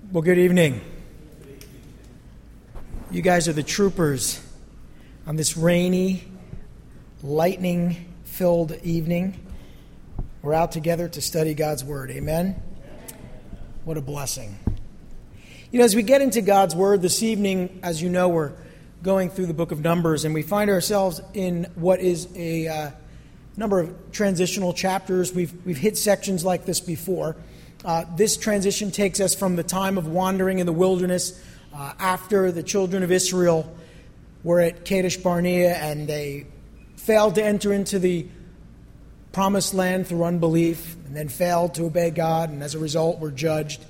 Well, good evening. You guys are the troopers on this rainy, lightning-filled evening. We're out together to study God's Word. Amen? What a blessing. You know, as we get into God's Word this evening, as you know, we're going through the book of Numbers, and we find ourselves in what is a number of transitional chapters. We've hit sections like this before. This transition takes us from the time of wandering in the wilderness after the children of Israel were at Kadesh Barnea and they failed to enter into the promised land through unbelief and then failed to obey God, and as a result were judged.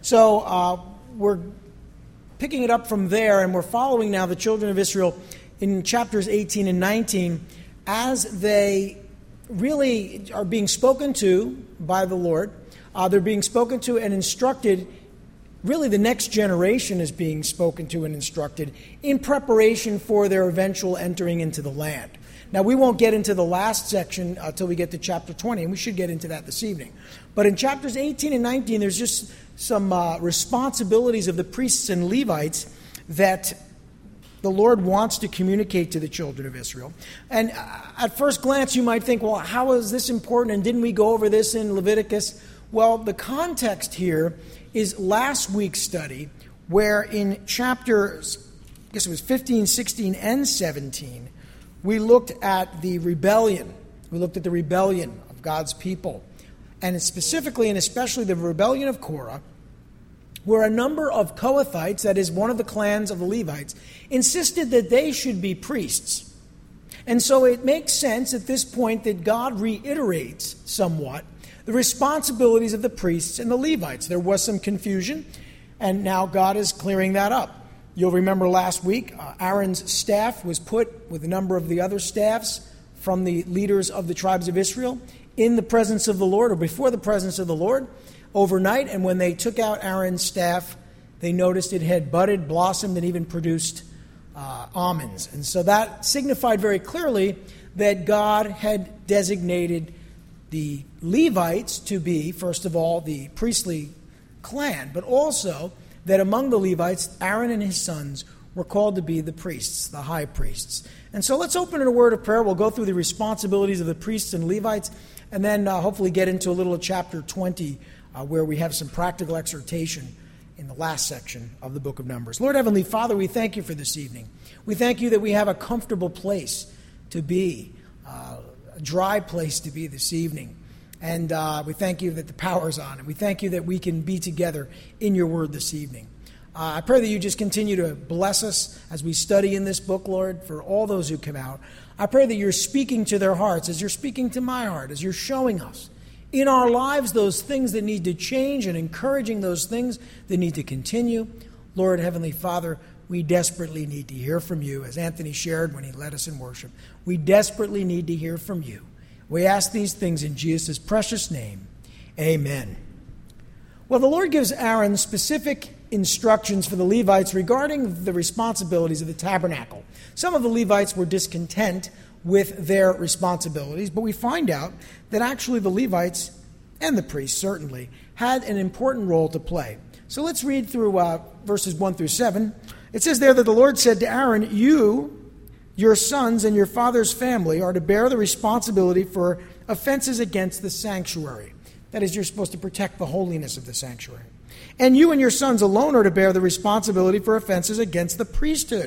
So we're picking it up from there, and we're following now the children of Israel in chapters 18 and 19 as they really are being spoken to by the Lord. They're being spoken to and instructed. Really, the next generation is being spoken to and instructed in preparation for their eventual entering into the land. Now, we won't get into the last section until we get to chapter 20, and we should get into that this evening. But in chapters 18 and 19, there's just some responsibilities of the priests and Levites that the Lord wants to communicate to the children of Israel. And at first glance, you might think, well, how is this important? And didn't we go over this in Leviticus? Well, the context here is last week's study, where in chapters, I guess it was 15, 16, and 17, we looked at the rebellion. We looked at the rebellion of God's people. And specifically and especially the rebellion of Korah, where a number of Kohathites, that is one of the clans of the Levites, insisted that they should be priests. And so it makes sense at this point that God reiterates somewhat the responsibilities of the priests and the Levites. There was some confusion, and now God is clearing that up. You'll remember last week, Aaron's staff was put with a number of the other staffs from the leaders of the tribes of Israel in the presence of the Lord, or before the presence of the Lord, overnight. And when they took out Aaron's staff, they noticed it had budded, blossomed, and even produced almonds. And so that signified very clearly that God had designated the Levites to be, first of all, the priestly clan, but also that among the Levites, Aaron and his sons were called to be the priests, the high priests. And so let's open in a word of prayer. We'll go through the responsibilities of the priests and Levites, and then hopefully get into a little of chapter 20, where we have some practical exhortation in the last section of the book of Numbers. Lord Heavenly Father, we thank you for this evening. We thank you that we have a comfortable place to be, a dry place to be this evening. And we thank you that the power's on. And we thank you that we can be together in your word this evening. I pray that you just continue to bless us as we study in this book, Lord, for all those who come out. I pray that you're speaking to their hearts as you're speaking to my heart, as you're showing us in our lives those things that need to change and encouraging those things that need to continue. Lord, Heavenly Father, we desperately need to hear from you, as Anthony shared when he led us in worship. We desperately need to hear from you. We ask these things in Jesus' precious name. Amen. Well, the Lord gives Aaron specific instructions for the Levites regarding the responsibilities of the tabernacle. Some of the Levites were discontent with their responsibilities, but we find out that actually the Levites and the priests certainly had an important role to play. So let's read through verses 1 through 7. It says there that the Lord said to Aaron, "You, your sons, and your father's family are to bear the responsibility for offenses against the sanctuary." That is, you're supposed to protect the holiness of the sanctuary. "And you and your sons alone are to bear the responsibility for offenses against the priesthood."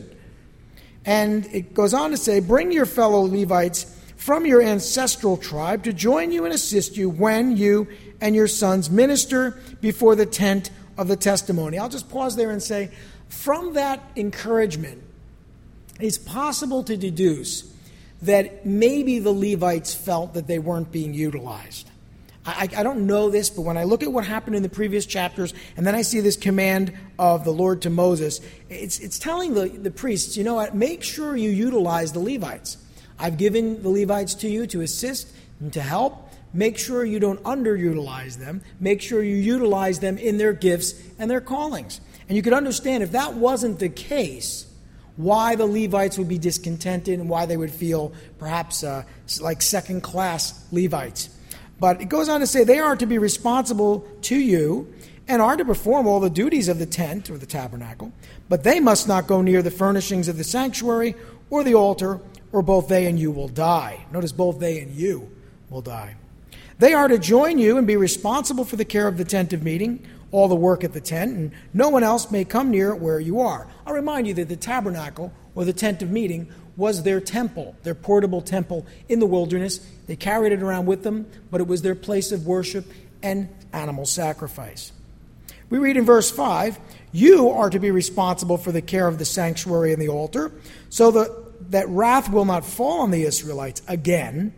And it goes on to say, "Bring your fellow Levites from your ancestral tribe to join you and assist you when you and your sons minister before the tent of the testimony." I'll just pause there and say, from that encouragement, it's possible to deduce that maybe the Levites felt that they weren't being utilized. I don't know this, but when I look at what happened in the previous chapters, and then I see this command of the Lord to Moses, it's telling the priests, you know what, make sure you utilize the Levites. I've given the Levites to you to assist and to help. Make sure you don't underutilize them. Make sure you utilize them in their gifts and their callings. And you could understand if that wasn't the case, why the Levites would be discontented and why they would feel perhaps like second-class Levites. But it goes on to say they are to be responsible to you and are to perform all the duties of the tent or the tabernacle, but they must not go near the furnishings of the sanctuary or the altar, or both they and you will die. Notice both they and you will die. They are to join you and be responsible for the care of the tent of meeting, all the work at the tent, and no one else may come near where you are. I'll remind you that the tabernacle or the tent of meeting was their temple, their portable temple in the wilderness. They carried it around with them, but it was their place of worship and animal sacrifice. We read in verse 5, you are to be responsible for the care of the sanctuary and the altar, so that wrath will not fall on the Israelites again.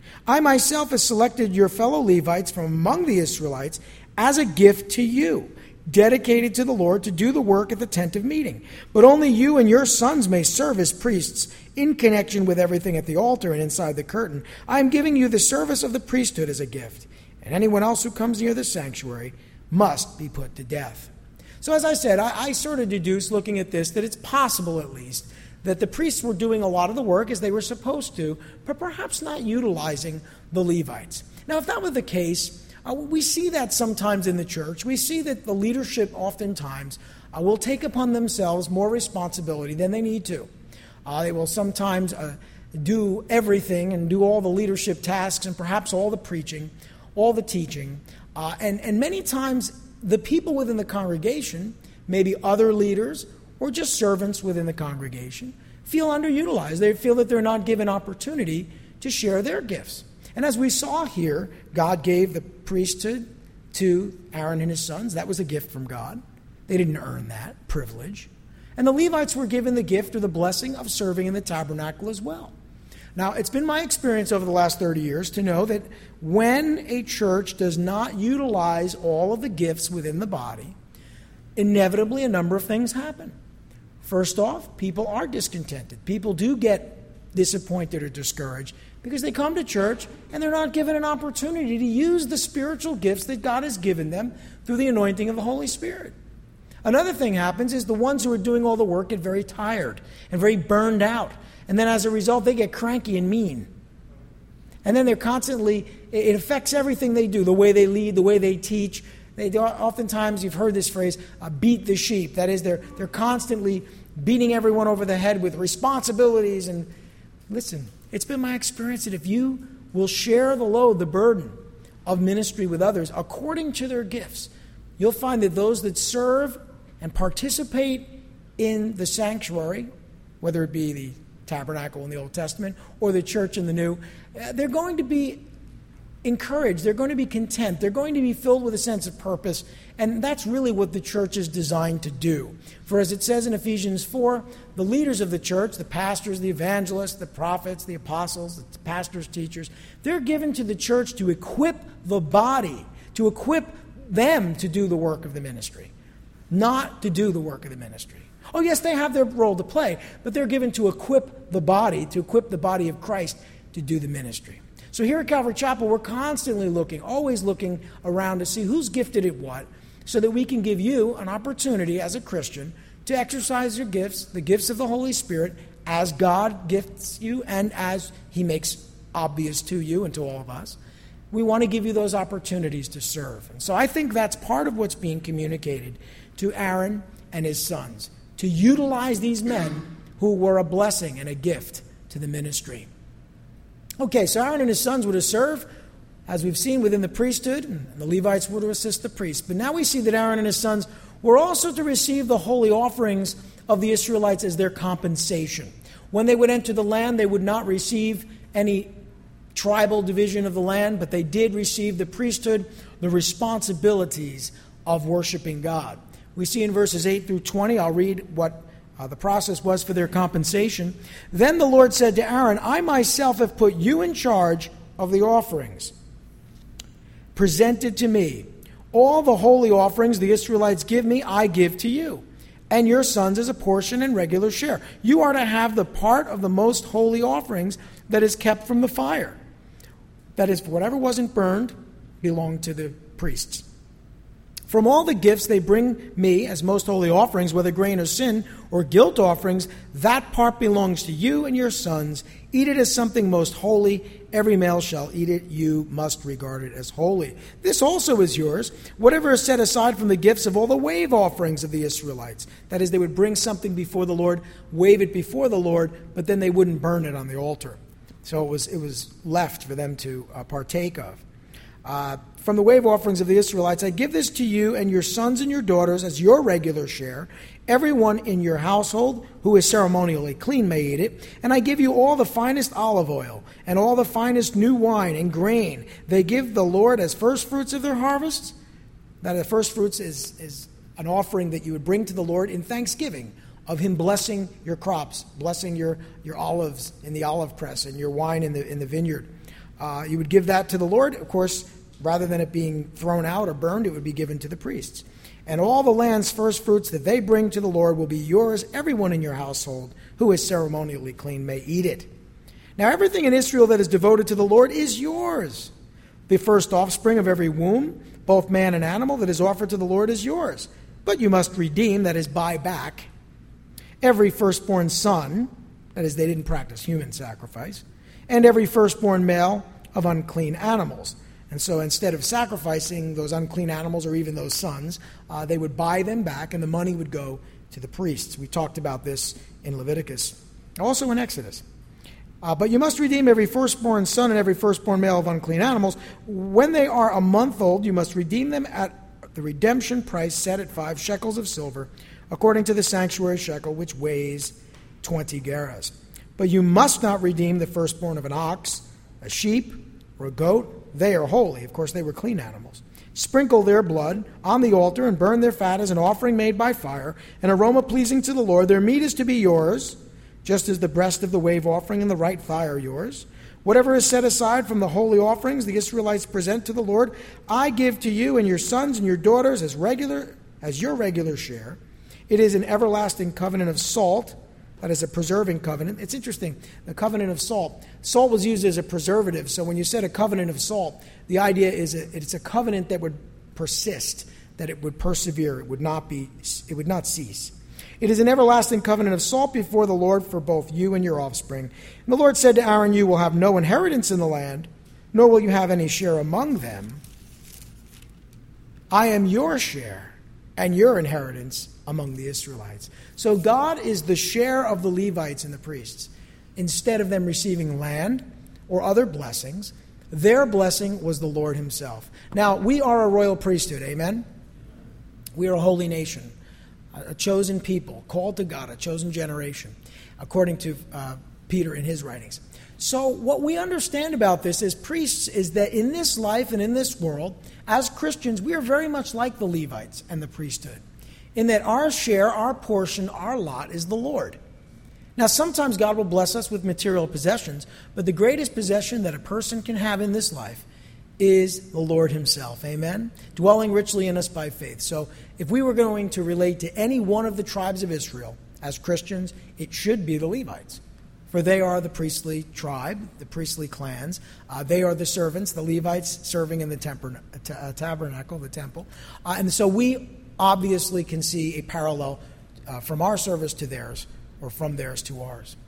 I myself have selected your fellow Levites from among the Israelites as a gift to you, dedicated to the Lord to do the work at the tent of meeting. But only you and your sons may serve as priests in connection with everything at the altar and inside the curtain. I am giving you the service of the priesthood as a gift, and anyone else who comes near the sanctuary must be put to death. So as I said, I sort of deduce, looking at this, that it's possible at least that the priests were doing a lot of the work as they were supposed to, but perhaps not utilizing the Levites. Now, if that were the case, we see that sometimes in the church. We see that the leadership oftentimes will take upon themselves more responsibility than they need to. They will sometimes do everything and do all the leadership tasks and perhaps all the preaching, all the teaching. And many times the people within the congregation, maybe other leaders or just servants within the congregation, feel underutilized. They feel that they're not given opportunity to share their gifts. And as we saw here, God gave the priesthood to Aaron and his sons. That was a gift from God. They didn't earn that privilege. And the Levites were given the gift or the blessing of serving in the tabernacle as well. Now, it's been my experience over the last 30 years to know that when a church does not utilize all of the gifts within the body, inevitably a number of things happen. First off, people are discontented. People do get disappointed or discouraged because they come to church and they're not given an opportunity to use the spiritual gifts that God has given them through the anointing of the Holy Spirit. Another thing happens is the ones who are doing all the work get very tired and very burned out. And then as a result, they get cranky and mean. And then they're constantly, it affects everything they do, the way they lead, the way they teach. They oftentimes, you've heard this phrase, beat the sheep. That is, they're constantly beating everyone over the head with responsibilities. And listen, it's been my experience that if you will share the load, the burden of ministry with others according to their gifts, you'll find that those that serve and participate in the sanctuary, whether it be the tabernacle in the Old Testament or the church in the New, they're going to be encouraged. They're going to be content. They're going to be filled with a sense of purpose. And that's really what the church is designed to do. For as it says in Ephesians 4, the leaders of the church, the pastors, the evangelists, the prophets, the apostles, the pastors, teachers, they're given to the church to equip the body, to equip them to do the work of the ministry, not to do the work of the ministry. Oh, yes, they have their role to play, but they're given to equip the body of Christ to do the ministry. So here at Calvary Chapel, we're constantly looking, always looking around to see who's gifted at what, so that we can give you an opportunity as a Christian to exercise your gifts, the gifts of the Holy Spirit, as God gifts you and as He makes obvious to you and to all of us. We want to give you those opportunities to serve. And so I think that's part of what's being communicated to Aaron and his sons, to utilize these men who were a blessing and a gift to the ministry. Okay, so Aaron and his sons were to serve, as we've seen, within the priesthood, and the Levites were to assist the priests. But now we see that Aaron and his sons were also to receive the holy offerings of the Israelites as their compensation. When they would enter the land, they would not receive any tribal division of the land, but they did receive the priesthood, the responsibilities of worshiping God. We see in verses 8 through 20, I'll read what the process was for their compensation. Then the Lord said to Aaron, I myself have put you in charge of the offerings presented to me. All the holy offerings the Israelites give me, I give to you, and your sons as a portion and regular share. You are to have the part of the most holy offerings that is kept from the fire. That is, whatever wasn't burned belonged to the priests. From all the gifts they bring me as most holy offerings, whether grain or sin or guilt offerings, that part belongs to you and your sons. Eat it as something most holy. Every male shall eat it. You must regard it as holy. This also is yours. Whatever is set aside from the gifts of all the wave offerings of the Israelites. That is, they would bring something before the Lord, wave it before the Lord, but then they wouldn't burn it on the altar. So it was left for them to partake of. From the wave offerings of the Israelites, I give this to you and your sons and your daughters as your regular share. Everyone in your household who is ceremonially clean may eat it. And I give you all the finest olive oil and all the finest new wine and grain. They give the Lord as first fruits of their harvests. That the first fruits is an offering that you would bring to the Lord in thanksgiving of him blessing your crops, blessing your olives in the olive press and your wine in the vineyard. You would give that to the Lord. Of course, rather than it being thrown out or burned, it would be given to the priests. And all the land's first fruits that they bring to the Lord will be yours. Everyone in your household who is ceremonially clean may eat it. Now everything in Israel that is devoted to the Lord is yours. The first offspring of every womb, both man and animal, that is offered to the Lord is yours. But you must redeem, that is, buy back, every firstborn son, that is, they didn't practice human sacrifice, and every firstborn male of unclean animals. And so instead of sacrificing those unclean animals or even those sons, they would buy them back and the money would go to the priests. We talked about this in Leviticus, also in Exodus. But you must redeem every firstborn son and every firstborn male of unclean animals. When they are a month old, you must redeem them at the redemption price set at 5 shekels of silver, according to the sanctuary shekel, which weighs 20 gerahs. But you must not redeem the firstborn of an ox, a sheep, or a goat. They are holy. Of course, they were clean animals. Sprinkle their blood on the altar and burn their fat as an offering made by fire, an aroma pleasing to the Lord. Their meat is to be yours, just as the breast of the wave offering and the right thigh are yours. Whatever is set aside from the holy offerings the Israelites present to the Lord, I give to you and your sons and your daughters as your regular share. It is an everlasting covenant of salt. That is a preserving covenant. It's interesting, the covenant of salt. Salt was used as a preservative, so when you said a covenant of salt, the idea is it's a covenant that would persist, that it would persevere, it would not cease. It is an everlasting covenant of salt before the Lord for both you and your offspring. And the Lord said to Aaron, you will have no inheritance in the land, nor will you have any share among them. I am your share and your inheritance among the Israelites. So God is the share of the Levites and the priests. Instead of them receiving land or other blessings, their blessing was the Lord himself. Now, we are a royal priesthood, amen? We are a holy nation, a chosen people, called to God, a chosen generation, according to Peter in his writings. So what we understand about this as priests is that in this life and in this world, as Christians, we are very much like the Levites and the priesthood, in that our share, our portion, our lot is the Lord. Now, sometimes God will bless us with material possessions, but the greatest possession that a person can have in this life is the Lord himself, amen? Dwelling richly in us by faith. So if we were going to relate to any one of the tribes of Israel as Christians, it should be the Levites. For they are the priestly tribe, the priestly clans. They are the servants, the Levites serving in the tabernacle, the temple. And so we obviously can see a parallel from our service to theirs, or from theirs to ours.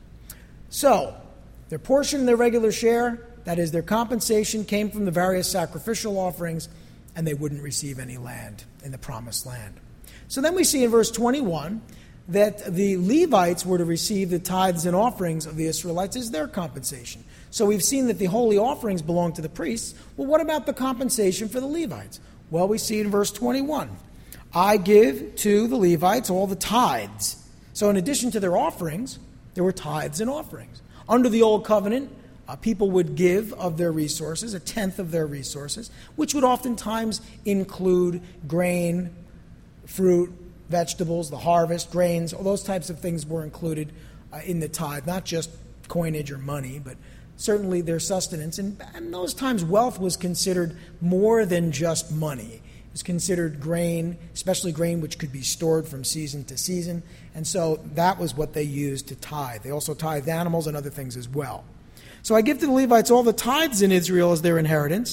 So, their portion, their regular share, that is their compensation, came from the various sacrificial offerings, and they wouldn't receive any land in the promised land. So then we see in verse 21 that the Levites were to receive the tithes and offerings of the Israelites as their compensation. So we've seen that the holy offerings belong to the priests. Well, what about the compensation for the Levites? Well, we see in verse 21. I give to the Levites all the tithes. So in addition to their offerings, there were tithes and offerings. Under the Old Covenant, people would give of their resources, a tenth of their resources, which would oftentimes include grain, fruit, vegetables, the harvest, grains, all those types of things were included in the tithe, not just coinage or money, but certainly their sustenance. And in those times, wealth was considered more than just money. It was considered grain, especially grain which could be stored from season to season. And so that was what they used to tithe. They also tithed animals and other things as well. So I give to the Levites all the tithes in Israel as their inheritance.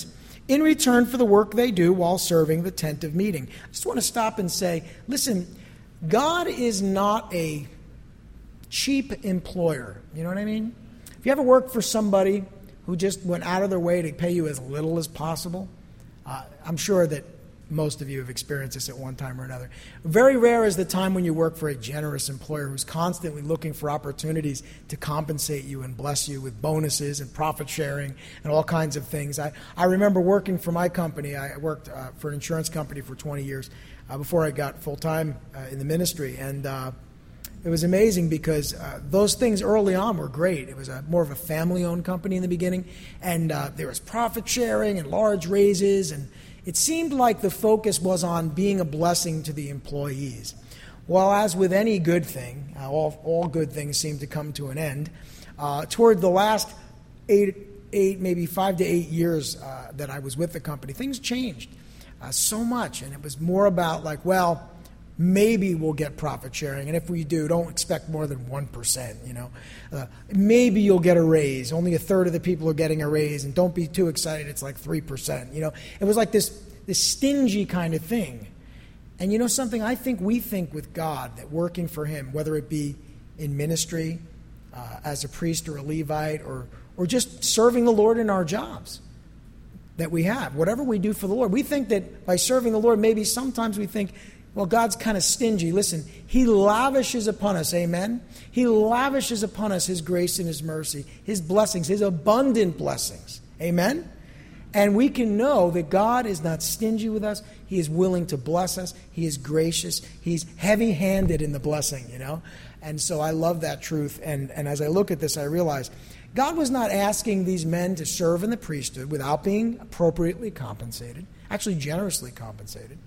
in return for the work they do while serving the tent of meeting. I just want to stop and say, listen, God is not a cheap employer. You know what I mean? If you ever worked for somebody who just went out of their way to pay you as little as possible, I'm sure that most of you have experienced this at one time or another. Very rare is the time when you work for a generous employer who's constantly looking for opportunities to compensate you and bless you with bonuses and profit sharing and all kinds of things. I remember working for my company. I worked for an insurance company for 20 years before I got full-time in the ministry. And it was amazing because those things early on were great. It was more of a family-owned company in the beginning. And there was profit sharing and large raises, and it seemed like the focus was on being a blessing to the employees. Well, as with any good thing, all good things seem to come to an end. Toward the last maybe 5 to 8 years that I was with the company, things changed so much. And it was more about like, well, maybe we'll get profit sharing. And if we do, don't expect more than 1%, Maybe you'll get a raise. Only a third of the people are getting a raise. And don't be too excited. It's like 3%. It was like this stingy kind of thing. And something, I think we think with God that working for him, whether it be in ministry, as a priest or a Levite, or just serving the Lord in our jobs that we have, whatever we do for the Lord, we think that by serving the Lord, maybe sometimes we think, well, God's kind of stingy. Listen, he lavishes upon us, amen? He lavishes upon us his grace and his mercy, his blessings, his abundant blessings, amen? And we can know that God is not stingy with us. He is willing to bless us. He is gracious. He's heavy-handed in the blessing, And so I love that truth. And as I look at this, I realize God was not asking these men to serve in the priesthood without being appropriately compensated, actually generously compensated.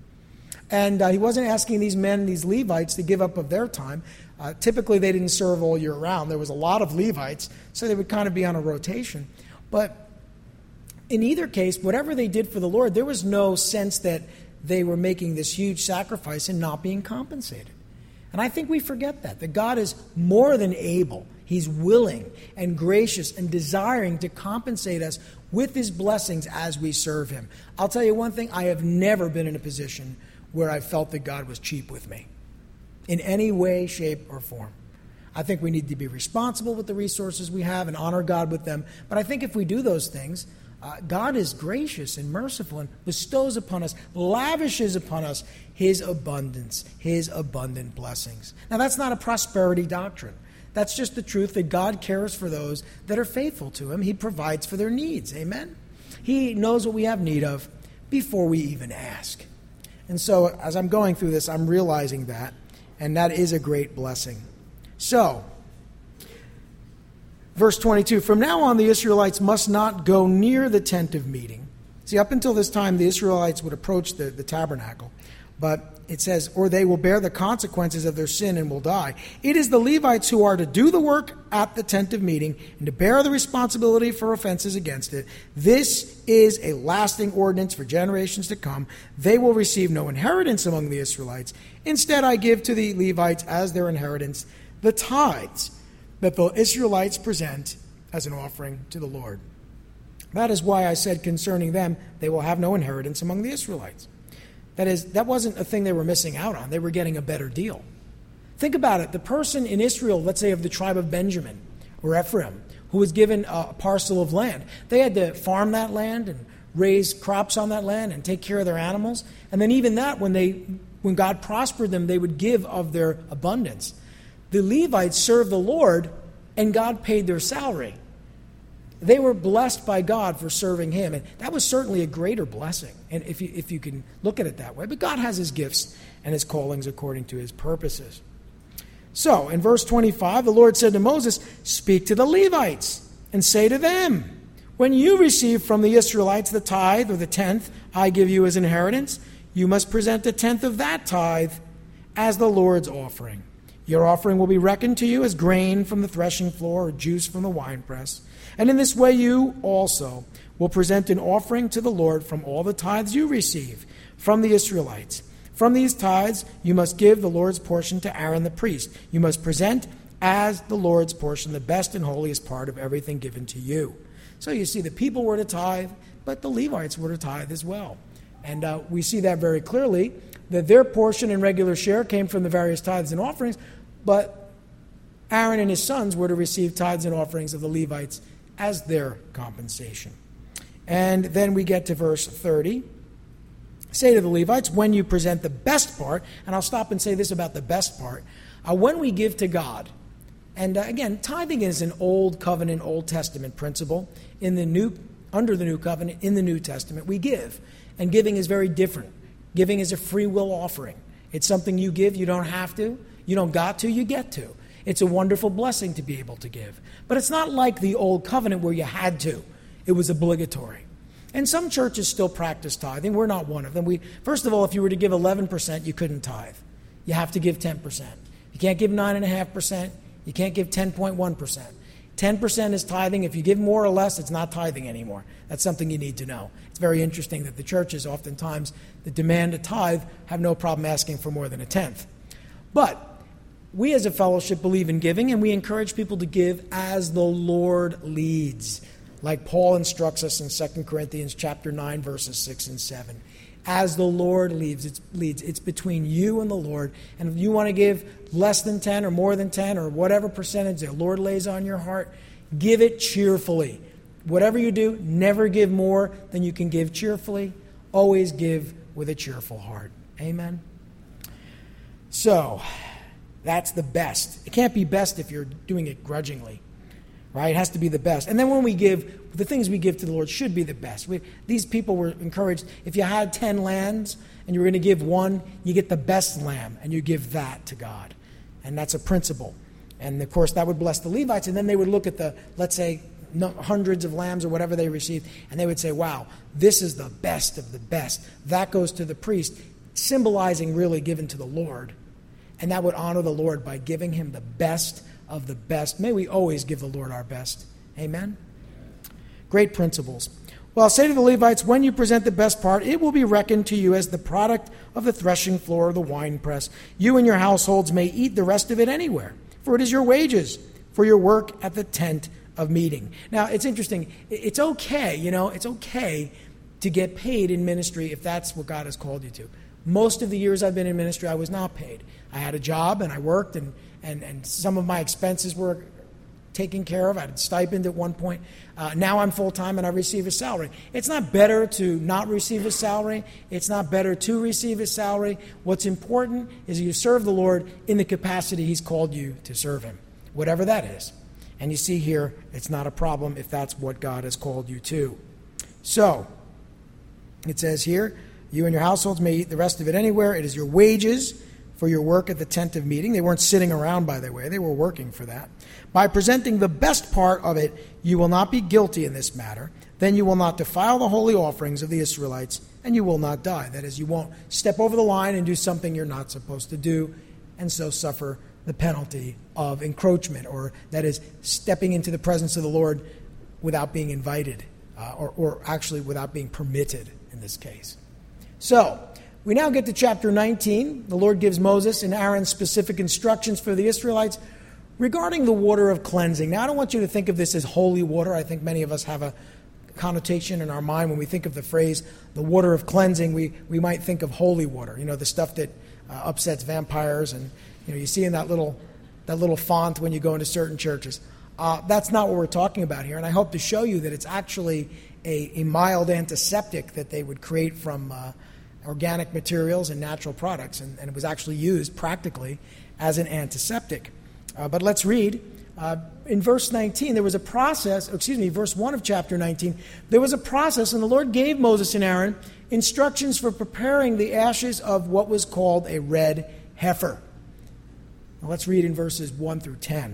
And he wasn't asking these men, these Levites, to give up of their time. Typically, they didn't serve all year round. There was a lot of Levites, so they would kind of be on a rotation. But in either case, whatever they did for the Lord, there was no sense that they were making this huge sacrifice and not being compensated. And I think we forget that God is more than able. He's willing and gracious and desiring to compensate us with his blessings as we serve him. I'll tell you one thing, I have never been in a position where I felt that God was cheap with me in any way, shape, or form. I think we need to be responsible with the resources we have and honor God with them. But I think if we do those things, God is gracious and merciful and bestows upon us, lavishes upon us his abundance, his abundant blessings. Now, that's not a prosperity doctrine. That's just the truth that God cares for those that are faithful to him. He provides for their needs. Amen? He knows what we have need of before we even ask. And so as I'm going through this, I'm realizing that, and that is a great blessing. So, verse 22, from now on the Israelites must not go near the tent of meeting. See, up until this time, the Israelites would approach the tabernacle. But it says, or they will bear the consequences of their sin and will die. It is the Levites who are to do the work at the tent of meeting and to bear the responsibility for offenses against it. This is a lasting ordinance for generations to come. They will receive no inheritance among the Israelites. Instead, I give to the Levites as their inheritance the tithes that the Israelites present as an offering to the Lord. That is why I said concerning them, they will have no inheritance among the Israelites. That is, that wasn't a thing they were missing out on. They were getting a better deal. Think about it. The person in Israel, let's say of the tribe of Benjamin or Ephraim, who was given a parcel of land, they had to farm that land and raise crops on that land and take care of their animals. And then even that, when God prospered them, they would give of their abundance. The Levites served the Lord, and God paid their salary. They were blessed by God for serving him, and that was certainly a greater blessing, and if you can look at it that way. But God has his gifts and his callings according to his purposes. So, in verse 25, the Lord said to Moses, speak to the Levites and say to them, when you receive from the Israelites the tithe or the tenth I give you as inheritance, you must present a tenth of that tithe as the Lord's offering. Your offering will be reckoned to you as grain from the threshing floor or juice from the winepress. And in this way you also will present an offering to the Lord from all the tithes you receive from the Israelites. From these tithes you must give the Lord's portion to Aaron the priest. You must present as the Lord's portion the best and holiest part of everything given to you. So you see, the people were to tithe, but the Levites were to tithe as well. And we see that very clearly, that their portion and regular share came from the various tithes and offerings, but Aaron and his sons were to receive tithes and offerings of the Levites as their compensation. And then we get to verse 30. Say to the Levites, when you present the best part, and I'll stop and say this about the best part, when we give to God, and again, tithing is an Old Covenant, Old Testament principle. Under the New Covenant, in the New Testament, we give. And giving is very different. Giving is a free will offering. It's something you give, you don't have to. You don't got to, you get to. It's a wonderful blessing to be able to give. But it's not like the Old Covenant where you had to. It was obligatory. And some churches still practice tithing. We're not one of them. First of all, if you were to give 11%, you couldn't tithe. You have to give 10%. You can't give 9.5%. You can't give 10.1%. 10% is tithing. If you give more or less, it's not tithing anymore. That's something you need to know. It's very interesting that the churches oftentimes that demand a tithe have no problem asking for more than a tenth. But we as a fellowship believe in giving, and we encourage people to give as the Lord leads, like Paul instructs us in 2 Corinthians chapter 9, verses 6 and 7. As the Lord leads, it's between you and the Lord. And if you want to give less than 10 or more than 10 or whatever percentage the Lord lays on your heart, give it cheerfully. Whatever you do, never give more than you can give cheerfully. Always give with a cheerful heart. Amen? So, that's the best. It can't be best if you're doing it grudgingly. Right? It has to be the best. And then when we give, the things we give to the Lord should be the best. These people were encouraged, if you had 10 lambs and you were going to give one, you get the best lamb and you give that to God. And that's a principle. And of course that would bless the Levites, and then they would look at the, let's say, hundreds of lambs or whatever they received, and they would say, wow, this is the best of the best. That goes to the priest, symbolizing really given to the Lord. And that would honor the Lord by giving him the best of the best. May we always give the Lord our best. Amen? Great principles. Well, say to the Levites, when you present the best part, it will be reckoned to you as the product of the threshing floor or the winepress. You and your households may eat the rest of it anywhere, for it is your wages for your work at the tent of meeting. Now, it's interesting. It's okay, it's okay to get paid in ministry if that's what God has called you to. Most of the years I've been in ministry, I was not paid. I had a job and I worked, and some of my expenses were taken care of. I had a stipend at one point. Now I'm full-time and I receive a salary. It's not better to not receive a salary. It's not better to receive a salary. What's important is you serve the Lord in the capacity he's called you to serve him, whatever that is. And you see here, it's not a problem if that's what God has called you to. So, it says here, you and your households may eat the rest of it anywhere. It is your wages for your work at the tent of meeting. They weren't sitting around, by the way. They were working for that. By presenting the best part of it, you will not be guilty in this matter. Then you will not defile the holy offerings of the Israelites, and you will not die. That is, you won't step over the line and do something you're not supposed to do, and so suffer the penalty of encroachment, or that is, stepping into the presence of the Lord without being invited, or actually without being permitted in this case. So, we now get to chapter 19. The Lord gives Moses and Aaron specific instructions for the Israelites regarding the water of cleansing. Now, I don't want you to think of this as holy water. I think many of us have a connotation in our mind when we think of the phrase, the water of cleansing, we might think of holy water, the stuff that upsets vampires, and you see in that little font when you go into certain churches. That's not what we're talking about here, and I hope to show you that it's actually a mild antiseptic that they would create from organic materials and natural products, and it was actually used practically as an antiseptic. But let's read. In verse 19, there was a process, verse 1 of chapter 19, there was a process, and the Lord gave Moses and Aaron instructions for preparing the ashes of what was called a red heifer. Now let's read in verses 1 through 10.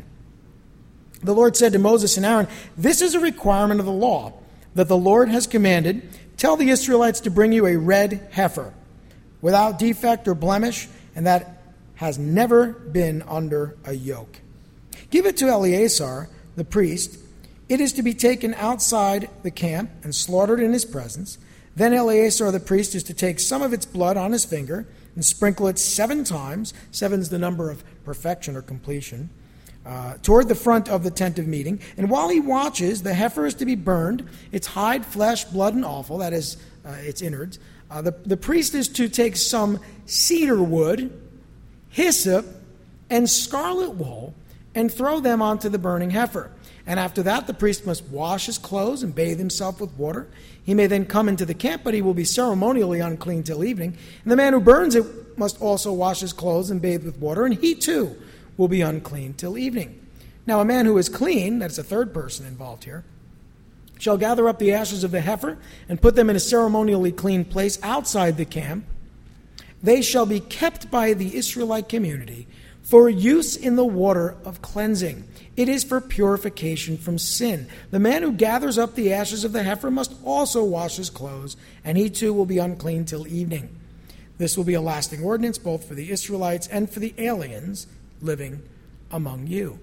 The Lord said to Moses and Aaron, "This is a requirement of the law that the Lord has commanded. Tell the Israelites to bring you a red heifer, without defect or blemish, and that has never been under a yoke. Give it to Eleazar, the priest. It is to be taken outside the camp and slaughtered in his presence. Then Eleazar, the priest, is to take some of its blood on his finger and sprinkle it 7 times. 7 is the number of perfection or completion. toward the front of the tent of meeting. And while he watches, the heifer is to be burned, its hide, flesh, blood, and offal, that is, its innards. The priest is to take some cedar wood, hyssop, and scarlet wool, and throw them onto the burning heifer. And after that, the priest must wash his clothes and bathe himself with water. He may then come into the camp, but he will be ceremonially unclean till evening. And the man who burns it must also wash his clothes and bathe with water, and he too will be unclean till evening. Now a man who is clean, that's a third person involved here, shall gather up the ashes of the heifer and put them in a ceremonially clean place outside the camp. They shall be kept by the Israelite community for use in the water of cleansing. It is for purification from sin. The man who gathers up the ashes of the heifer must also wash his clothes, and he too will be unclean till evening. This will be a lasting ordinance both for the Israelites and for the aliens living among you.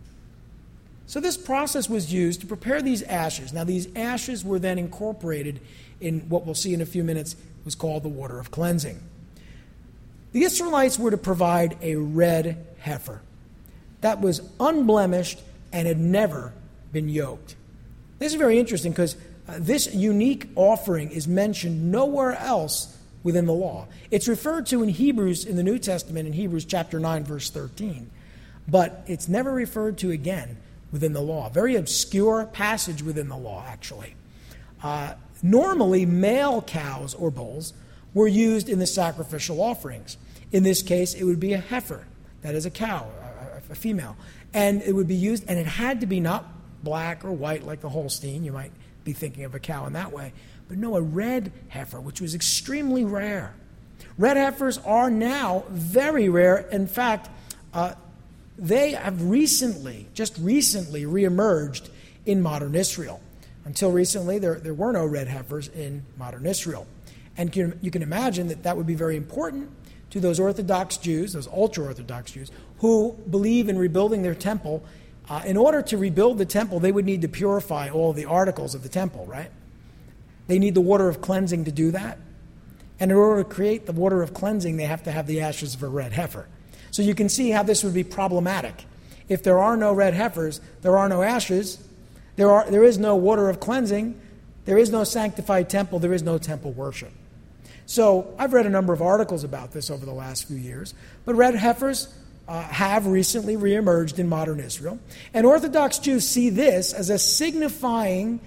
So this process was used to prepare these ashes. Now these ashes were then incorporated in what we'll see in a few minutes was called the water of cleansing. The Israelites were to provide a red heifer that was unblemished and had never been yoked. This is very interesting because this unique offering is mentioned nowhere else within the law. It's referred to in Hebrews in the New Testament in Hebrews chapter 9 verse 13, but it's never referred to again within the law. Very obscure passage within the law, actually. Normally, male cows or bulls were used in the sacrificial offerings. In this case, it would be a heifer, that is a cow, a female. And it would be used, and it had to be not black or white like the Holstein. You might be thinking of a cow in that way. But no, a red heifer, which was extremely rare. Red heifers are now very rare. In fact, they have just recently reemerged in modern Israel. Until recently, there were no red heifers in modern Israel. And you can imagine that would be very important to those Orthodox Jews, those ultra-Orthodox Jews, who believe in rebuilding their temple. In order to rebuild the temple, they would need to purify all the articles of the temple, right? They need the water of cleansing to do that. And in order to create the water of cleansing, they have to have the ashes of a red heifer. So you can see how this would be problematic. If there are no red heifers, there are no ashes, there is no water of cleansing, there is no sanctified temple, there is no temple worship. So I've read a number of articles about this over the last few years, but red heifers have recently reemerged in modern Israel. And Orthodox Jews see this as signifying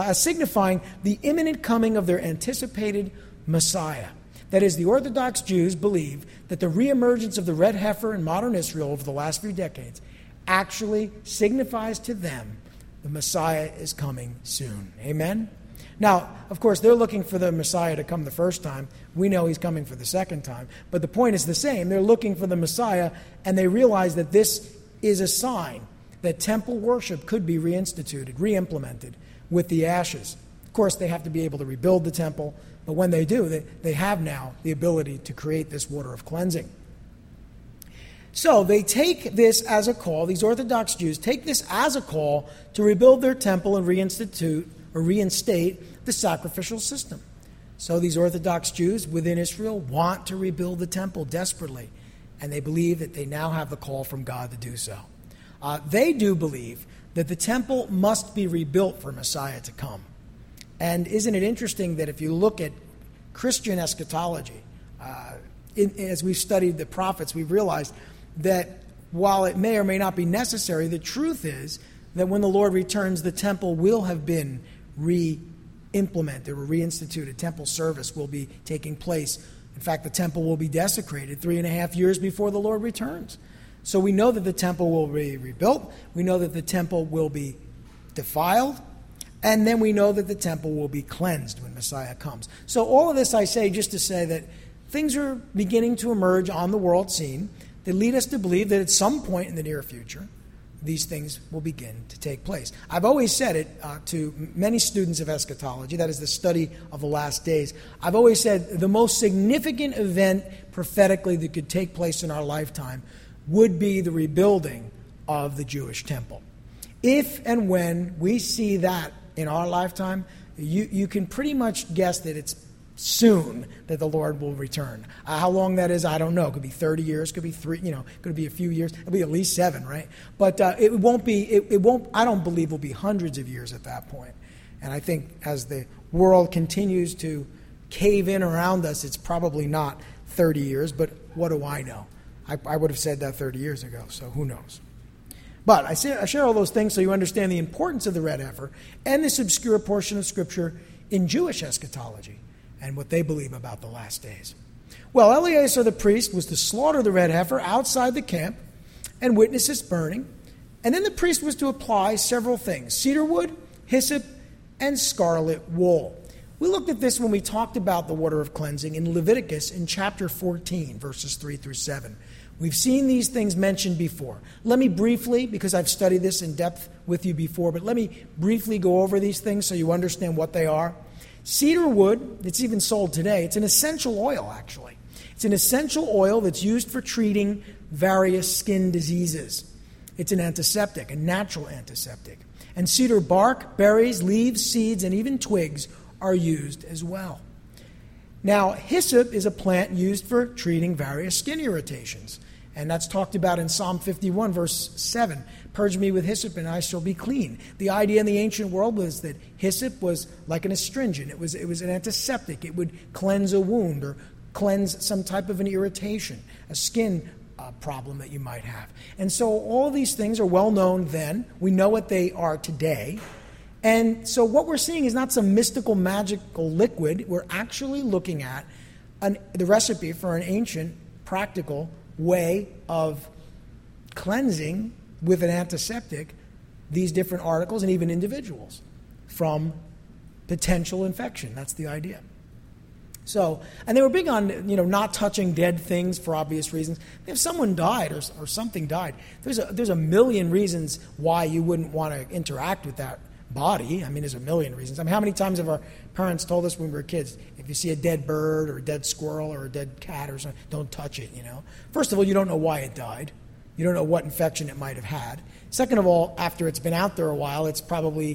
the imminent coming of their anticipated Messiah. That is, the Orthodox Jews believe that the reemergence of the red heifer in modern Israel over the last few decades actually signifies to them the Messiah is coming soon. Amen? Now, of course, they're looking for the Messiah to come the first time. We know he's coming for the second time. But the point is the same. They're looking for the Messiah, and they realize that this is a sign that temple worship could be reinstituted, reimplemented with the ashes. Of course, they have to be able to rebuild the temple, but when they do, they have now the ability to create this water of cleansing. So they take this as a call, these Orthodox Jews take this as a call to rebuild their temple and reinstate the sacrificial system. So these Orthodox Jews within Israel want to rebuild the temple desperately, and they believe that they now have the call from God to do so. They do believe that the temple must be rebuilt for Messiah to come. And isn't it interesting that if you look at Christian eschatology, as we've studied the prophets, we've realized that while it may or may not be necessary, the truth is that when the Lord returns, the temple will have been re-implemented or reinstituted. Temple service will be taking place. In fact, the temple will be desecrated 3.5 years before the Lord returns. So we know that the temple will be rebuilt. We know that the temple will be defiled. And then we know that the temple will be cleansed when Messiah comes. So all of this I say just to say that things are beginning to emerge on the world scene that lead us to believe that at some point in the near future, these things will begin to take place. I've always said it to many students of eschatology, that is the study of the last days. I've always said the most significant event prophetically that could take place in our lifetime would be the rebuilding of the Jewish temple. If and when we see that in our lifetime, you can pretty much guess that it's soon that the Lord will return. How long that is, I don't know. It could be 30 years, could be could be a few years. It'll be at least 7, right? But it won't be, it won't, I don't believe it will be hundreds of years at that point. And I think as the world continues to cave in around us, it's probably not 30 years, but what do I know? I would have said that 30 years ago, so who knows? But I share all those things so you understand the importance of the red heifer and this obscure portion of Scripture in Jewish eschatology and what they believe about the last days. Well, Eleazar the priest was to slaughter the red heifer outside the camp and witness its burning. And then the priest was to apply several things: cedar wood, hyssop, and scarlet wool. We looked at this when we talked about the water of cleansing in Leviticus in chapter 14, verses 3 through 7. We've seen these things mentioned before. Let me briefly, because I've studied this in depth with you before, but let me briefly go over these things so you understand what they are. Cedar wood, it's even sold today. It's an essential oil, actually. It's an essential oil that's used for treating various skin diseases. It's an antiseptic, a natural antiseptic. And cedar bark, berries, leaves, seeds, and even twigs are used as well. Now, hyssop is a plant used for treating various skin irritations. And that's talked about in Psalm 51, verse 7. Purge me with hyssop and I shall be clean. The idea in the ancient world was that hyssop was like an astringent. It was an antiseptic. It would cleanse a wound or cleanse some type of an irritation, a skin problem that you might have. And so all these things are well known then. We know what they are today. And so what we're seeing is not some mystical, magical liquid. We're actually looking at the recipe for an ancient, practical way of cleansing with an antiseptic these different articles and even individuals from potential infection. That's the idea. So, and they were big on, not touching dead things for obvious reasons. If someone died or something died, there's a million reasons why you wouldn't want to interact with that body. I mean, there's a million reasons. I mean, how many times have our parents told us when we were kids, if you see a dead bird or a dead squirrel or a dead cat or something, don't touch it, First of all, you don't know why it died. You don't know what infection it might have had. Second of all, after it's been out there a while, it's probably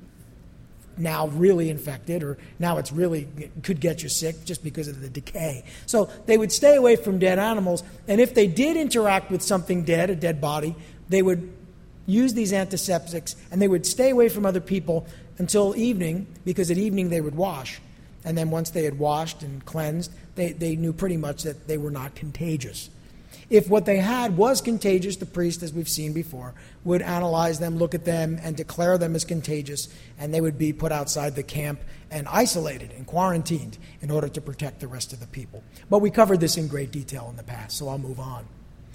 now really infected, or now it's really could get you sick just because of the decay. So they would stay away from dead animals, and if they did interact with something dead, a dead body, they would use these antiseptics, and they would stay away from other people until evening, because at evening they would wash. And then once they had washed and cleansed, they knew pretty much that they were not contagious. If what they had was contagious, the priest, as we've seen before, would analyze them, look at them, and declare them as contagious, and they would be put outside the camp and isolated and quarantined in order to protect the rest of the people. But we covered this in great detail in the past, so I'll move on.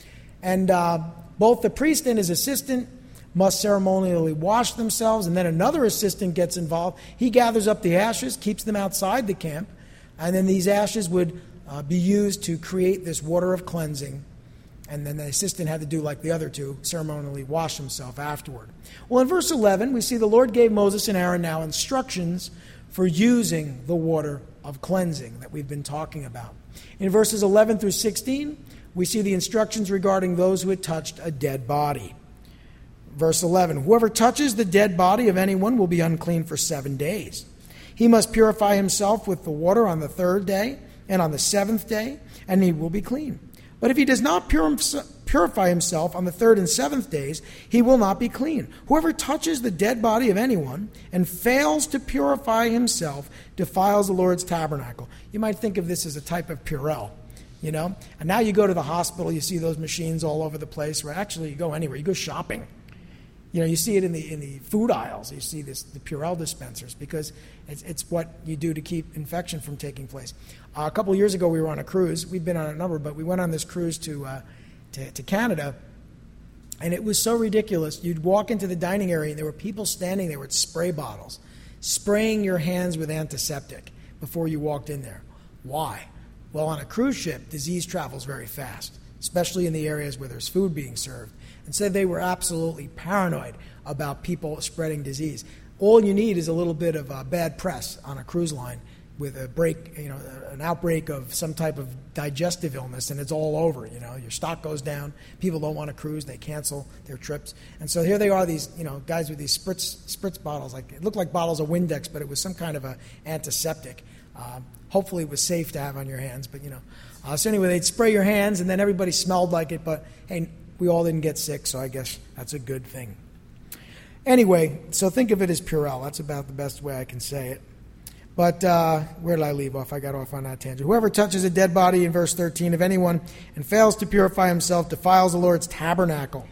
And both the priest and his assistant must ceremonially wash themselves, and then another assistant gets involved. He gathers up the ashes, keeps them outside the camp, and then these ashes would be used to create this water of cleansing. And then the assistant had to do like the other two, ceremonially wash himself afterward. Well, in verse 11, we see the Lord gave Moses and Aaron now instructions for using the water of cleansing that we've been talking about. In verses 11 through 16, we see the instructions regarding those who had touched a dead body. Verse 11, whoever touches the dead body of anyone will be unclean for 7 days. He must purify himself with the water on the 3rd day and on the 7th day, and he will be clean. But if he does not purify himself on the 3rd and 7th days, he will not be clean. Whoever touches the dead body of anyone and fails to purify himself defiles the Lord's tabernacle. You might think of this as a type of Purell, And now you go to the hospital, you see those machines all over the place. Or actually, you go anywhere. You go shopping. You see it in the food aisles. You see the Purell dispensers, because it's what you do to keep infection from taking place. A couple of years ago, we were on a cruise. We've been on a number, but we went on this cruise to Canada, and it was so ridiculous. You'd walk into the dining area, and there were people standing there with spray bottles, spraying your hands with antiseptic before you walked in there. Why? Well, on a cruise ship, disease travels very fast, especially in the areas where there's food being served. And said they were absolutely paranoid about people spreading disease. All you need is a little bit of bad press on a cruise line with an outbreak of some type of digestive illness, and it's all over. Your stock goes down. People don't want to cruise; they cancel their trips. And so here they are, these guys with these spritz bottles. Like it looked like bottles of Windex, but it was some kind of a antiseptic. Hopefully it was safe to have on your hands, but so anyway, they'd spray your hands, and then everybody smelled like it, but hey, we all didn't get sick, so I guess that's a good thing. Anyway, so think of it as Purell. That's about the best way I can say it. But where did I leave off? I got off on that tangent. Whoever touches a dead body, in verse 13, of anyone, and fails to purify himself, defiles the Lord's tabernacle.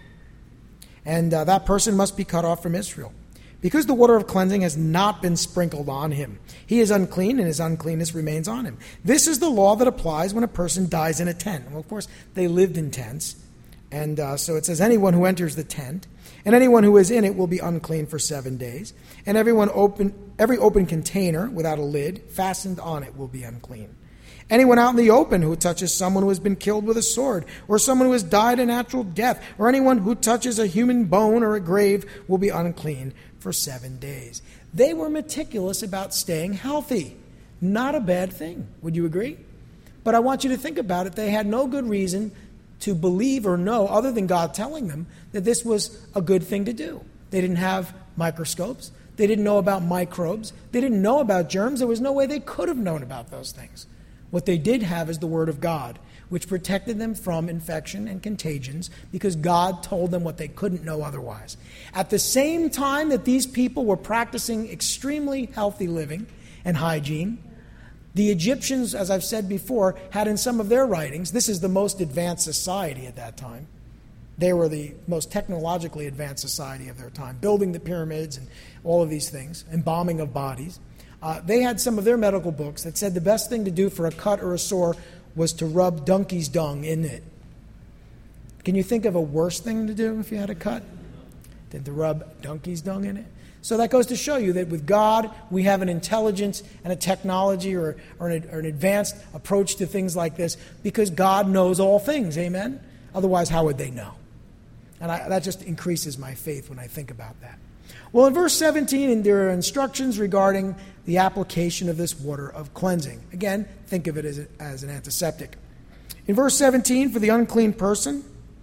And that person must be cut off from Israel, because the water of cleansing has not been sprinkled on him. He is unclean, and his uncleanness remains on him. This is the law that applies when a person dies in a tent. Well, of course, they lived in tents. And so it says, anyone who enters the tent, and anyone who is in it will be unclean for 7 days. And every open container without a lid fastened on it will be unclean. Anyone out in the open who touches someone who has been killed with a sword, or someone who has died a natural death, or anyone who touches a human bone or a grave will be unclean for 7 days. They were meticulous about staying healthy. Not a bad thing. Would you agree? But I want you to think about it. They had no good reason to believe or know, other than God telling them, that this was a good thing to do. They didn't have microscopes. They didn't know about microbes. They didn't know about germs. There was no way they could have known about those things. What they did have is the Word of God, which protected them from infection and contagions, because God told them what they couldn't know otherwise. At the same time that these people were practicing extremely healthy living and hygiene, the Egyptians, as I've said before, had in some of their writings, this is the most advanced society at that time. They were the most technologically advanced society of their time, building the pyramids and all of these things, embalming of bodies. They had some of their medical books that said the best thing to do for a cut or a sore was to rub donkey's dung in it. Can you think of a worse thing to do if you had a cut than to rub donkey's dung in it? So that goes to show you that with God, we have an intelligence and a technology or an advanced approach to things like this, because God knows all things, amen? Otherwise, how would they know? And that just increases my faith when I think about that. Well, in verse 17, there are instructions regarding the application of this water of cleansing. Again, think of it as an antiseptic. In verse 17, for the unclean person,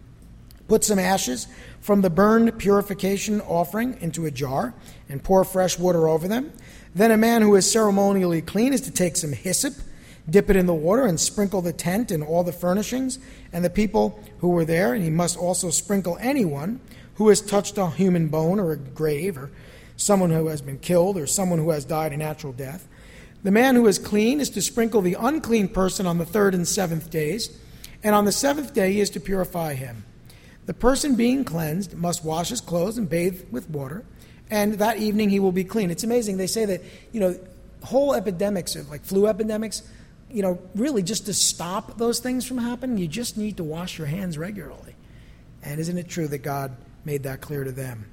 put some ashes from the burned purification offering into a jar and pour fresh water over them. Then a man who is ceremonially clean is to take some hyssop, dip it in the water, and sprinkle the tent and all the furnishings and the people who were there. And he must also sprinkle anyone who has touched a human bone or a grave, or someone who has been killed, or someone who has died a natural death. The man who is clean is to sprinkle the unclean person on the 3rd and 7th days, and on the 7th day he is to purify him. The person being cleansed must wash his clothes and bathe with water, and that evening he will be clean. It's amazing. They say that, whole epidemics, like flu epidemics, really just to stop those things from happening, you just need to wash your hands regularly. And isn't it true that God made that clear to them?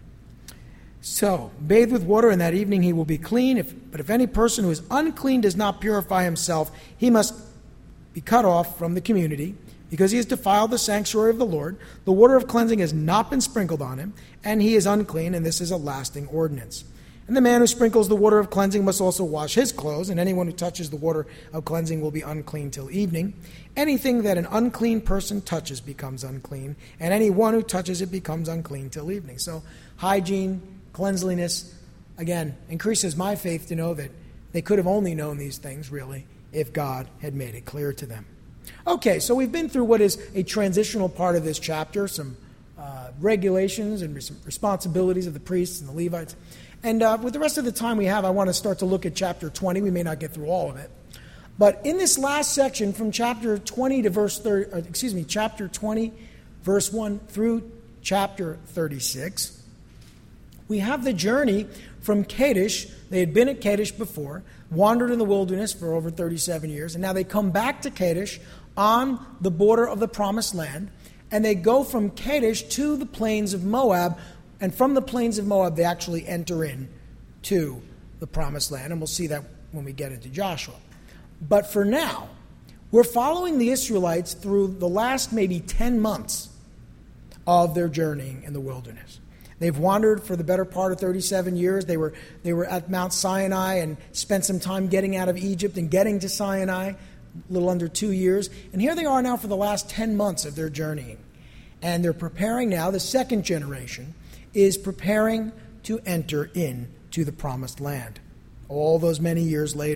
So, bathe with water, and that evening he will be clean. But if any person who is unclean does not purify himself, he must be cut off from the community, because he has defiled the sanctuary of the Lord. The water of cleansing has not been sprinkled on him, and he is unclean, and this is a lasting ordinance. And the man who sprinkles the water of cleansing must also wash his clothes, and anyone who touches the water of cleansing will be unclean till evening. Anything that an unclean person touches becomes unclean, and anyone who touches it becomes unclean till evening. So hygiene, cleanliness, again, increases my faith to know that they could have only known these things, really, if God had made it clear to them. Okay, so we've been through what is a transitional part of this chapter, some regulations and some responsibilities of the priests and the Levites. And with the rest of the time we have, I want to start to look at chapter 20. We may not get through all of it. But in this last section, from chapter 20 to chapter 20, verse 1 through chapter 36, we have the journey from Kadesh. They had been at Kadesh before, wandered in the wilderness for over 37 years, and now they come back to Kadesh on the border of the Promised Land, and they go from Kadesh to the plains of Moab, and from the plains of Moab they actually enter in to the Promised Land, and we'll see that when we get into Joshua. But for now, we're following the Israelites through the last maybe 10 months of their journeying in the wilderness. They've wandered for the better part of 37 years. They were at Mount Sinai and spent some time getting out of Egypt and getting to Sinai, a little under 2 years. And here they are now for the last 10 months of their journeying. And they're preparing now, the second generation is preparing to enter into the Promised Land, all those many years later.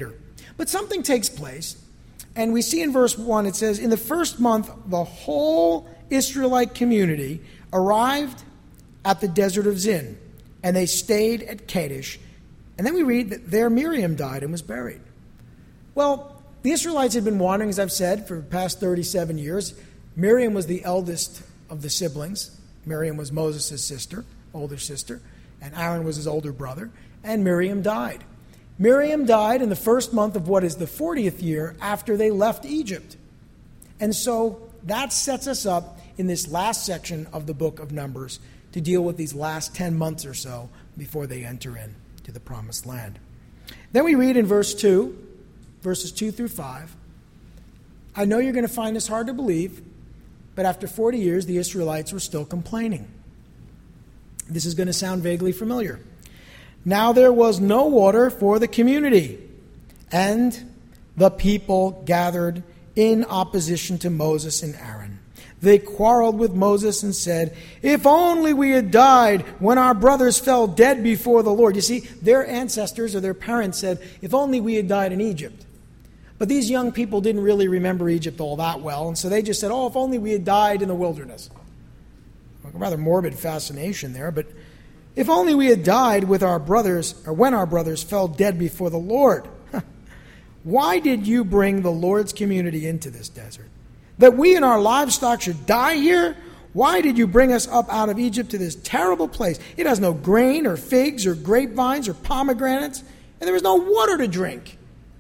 But something takes place, and we see in verse 1, it says, in the first month, the whole Israelite community arrived at the desert of Zin, and they stayed at Kadesh. And then we read that there Miriam died and was buried. Well, the Israelites had been wandering, as I've said, for the past 37 years. Miriam was the eldest of the siblings. Miriam was Moses' sister, older sister, and Aaron was his older brother, and Miriam died. Miriam died in the first month of what is the 40th year after they left Egypt. And so that sets us up in this last section of the book of Numbers to deal with these last 10 months or so before they enter into the promised land. Then we read in verses 2 through 5, I know you're going to find this hard to believe, but after 40 years, the Israelites were still complaining. This is going to sound vaguely familiar. Now there was no water for the community, and the people gathered in opposition to Moses and Aaron. They quarreled with Moses and said, if only we had died when our brothers fell dead before the Lord. You see, their ancestors or their parents said, if only we had died in Egypt. But these young people didn't really remember Egypt all that well, and so they just said, if only we had died in the wilderness. A rather morbid fascination there, but if only we had died with our brothers, or when our brothers fell dead before the Lord. Why did you bring the Lord's community into this desert? That we and our livestock should die here? Why did you bring us up out of Egypt to this terrible place? It has no grain or figs or grapevines or pomegranates, and there is no water to drink.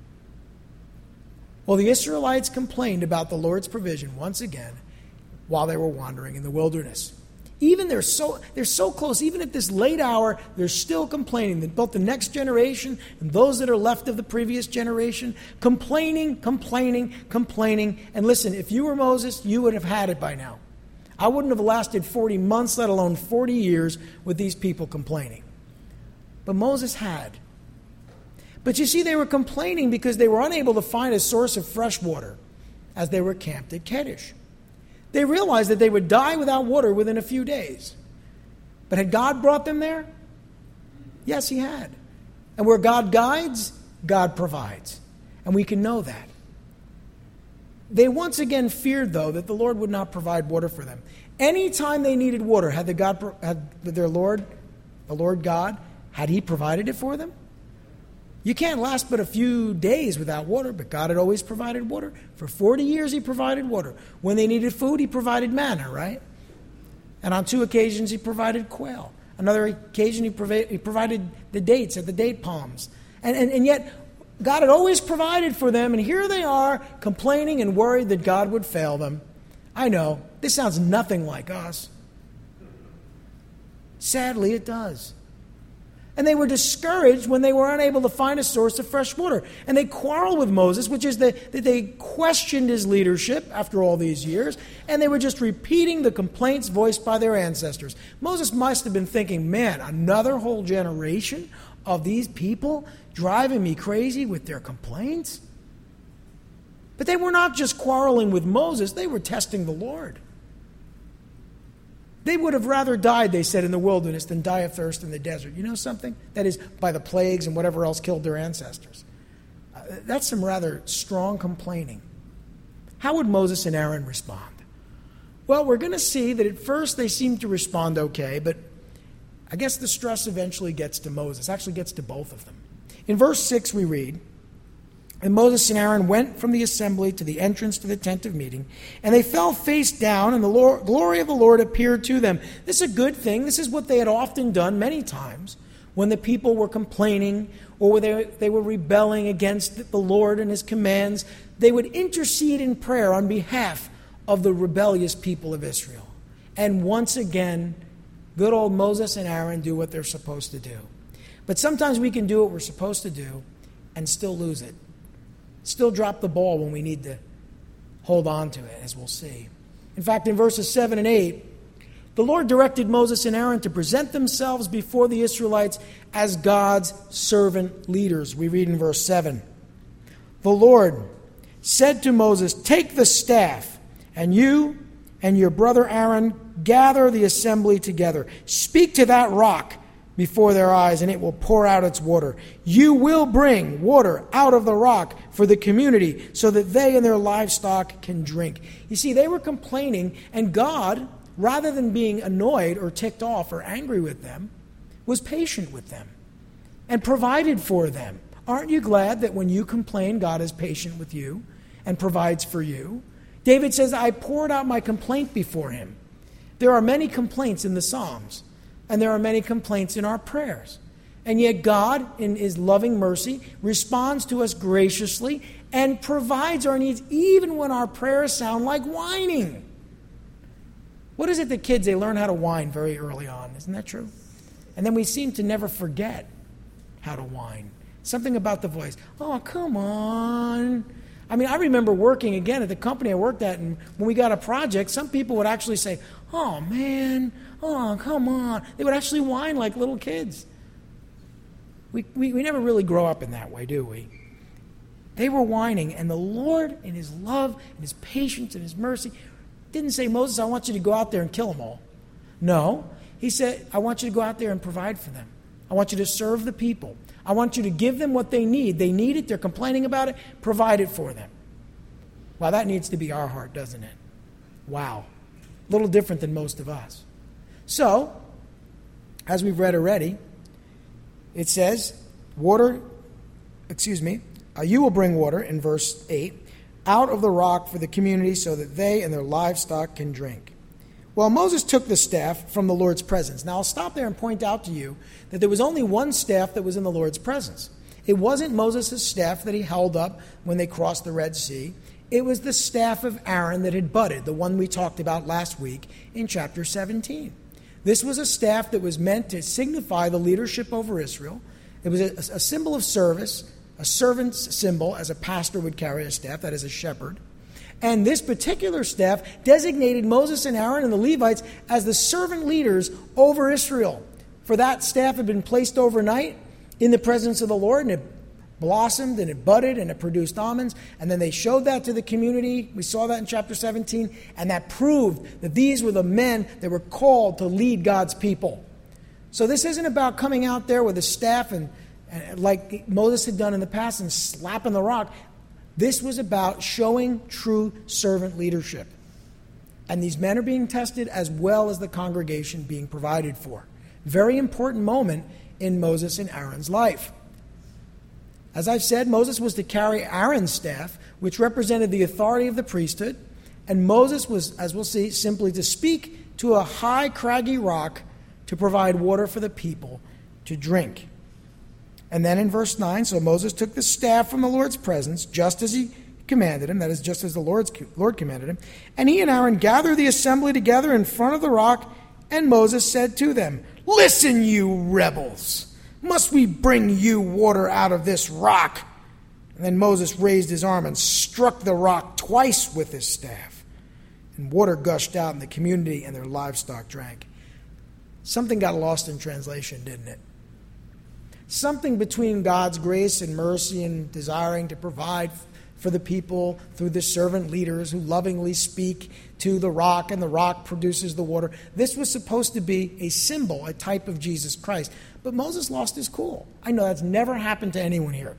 Well, the Israelites complained about the Lord's provision once again while they were wandering in the wilderness. Even they're so close, even at this late hour, they're still complaining. That both the next generation and those that are left of the previous generation, complaining. And listen, if you were Moses, you would have had it by now. I wouldn't have lasted 40 months, let alone 40 years, with these people complaining. But Moses had. But you see, they were complaining because they were unable to find a source of fresh water as they were camped at Kadesh. They realized that they would die without water within a few days. But had God brought them there? Yes, he had. And where God guides, God provides. And we can know that. They once again feared, though, that the Lord would not provide water for them. Anytime they needed water, had the Lord God, had he provided it for them? You can't last but a few days without water, but God had always provided water. For 40 years he provided water. When they needed food, he provided manna, right? And on 2 occasions he provided quail. Another occasion he provided the dates at the date palms. And yet God had always provided for them, and here they are complaining and worried that God would fail them. I know, this sounds nothing like us. Sadly, it does. And they were discouraged when they were unable to find a source of fresh water. And they quarreled with Moses, which is that they questioned his leadership after all these years, and they were just repeating the complaints voiced by their ancestors. Moses must have been thinking, man, another whole generation of these people driving me crazy with their complaints? But they were not just quarreling with Moses, they were testing the Lord. They would have rather died, they said, in the wilderness than die of thirst in the desert. You know something? That is, by the plagues and whatever else killed their ancestors. That's some rather strong complaining. How would Moses and Aaron respond? Well, we're going to see that at first they seem to respond okay, but I guess the stress eventually gets to Moses, actually gets to both of them. In verse 6 we read, and Moses and Aaron went from the assembly to the entrance to the tent of meeting, and they fell face down, and the glory of the Lord appeared to them. This is a good thing. This is what they had often done many times when the people were complaining or they were rebelling against the Lord and his commands. They would intercede in prayer on behalf of the rebellious people of Israel. And once again, good old Moses and Aaron do what they're supposed to do. But sometimes we can do what we're supposed to do and still lose it. Still drop the ball when we need to hold on to it, as we'll see. In fact, in verses 7 and 8, the Lord directed Moses and Aaron to present themselves before the Israelites as God's servant leaders. We read in verse 7. The Lord said to Moses, take the staff, and you and your brother Aaron gather the assembly together. Speak to that rock before their eyes, and it will pour out its water. You will bring water out of the rock for the community so that they and their livestock can drink. You see, they were complaining, and God, rather than being annoyed or ticked off or angry with them, was patient with them and provided for them. Aren't you glad that when you complain, God is patient with you and provides for you? David says, I poured out my complaint before him. There are many complaints in the Psalms, and there are many complaints in our prayers. And yet God, in his loving mercy, responds to us graciously and provides our needs even when our prayers sound like whining. What is it that kids, they learn how to whine very early on? Isn't that true? And then we seem to never forget how to whine. Something about the voice. Oh, come on. I mean, I remember working again at the company I worked at, and when we got a project, some people would actually say, oh, man, oh, come on. They would actually whine like little kids. We never really grow up in that way, do we? They were whining, and the Lord, in his love, and his patience, and his mercy, didn't say, Moses, I want you to go out there and kill them all. No, he said, I want you to go out there and provide for them. I want you to serve the people. I want you to give them what they need. They need it. They're complaining about it. Provide it for them. Well, that needs to be our heart, doesn't it? Wow. A little different than most of us. So, as we've read already, it says, you will bring water, in verse 8, out of the rock for the community so that they and their livestock can drink. Well, Moses took the staff from the Lord's presence. Now, I'll stop there and point out to you that there was only one staff that was in the Lord's presence. It wasn't Moses' staff that he held up when they crossed the Red Sea. It was the staff of Aaron that had budded, the one we talked about last week in chapter 17. This was a staff that was meant to signify the leadership over Israel. It was a symbol of service, a servant's symbol, as a pastor would carry a staff, that is a shepherd. And this particular staff designated Moses and Aaron and the Levites as the servant leaders over Israel. For that staff had been placed overnight in the presence of the Lord, and it blossomed and it budded and it produced almonds. And then they showed that to the community. We saw that in chapter 17. And that proved that these were the men that were called to lead God's people. So this isn't about coming out there with a staff and like Moses had done in the past and slapping the rock. This was about showing true servant leadership. And these men are being tested as well as the congregation being provided for. Very important moment in Moses and Aaron's life. As I've said, Moses was to carry Aaron's staff, which represented the authority of the priesthood. And Moses was, as we'll see, simply to speak to a high, craggy rock to provide water for the people to drink. And then in verse 9, so Moses took the staff from the Lord's presence, just as he commanded him, that is, just as the Lord commanded him. And he and Aaron gathered the assembly together in front of the rock, and Moses said to them, Listen, you rebels! Must we bring you water out of this rock? And then Moses raised his arm and struck the rock twice with his staff. And water gushed out, and the community and their livestock drank. Something got lost in translation, didn't it? Something between God's grace and mercy and desiring to provide for the people through the servant leaders who lovingly speak to the rock, and the rock produces the water. This was supposed to be a symbol, a type of Jesus Christ. But Moses lost his cool. I know that's never happened to anyone here.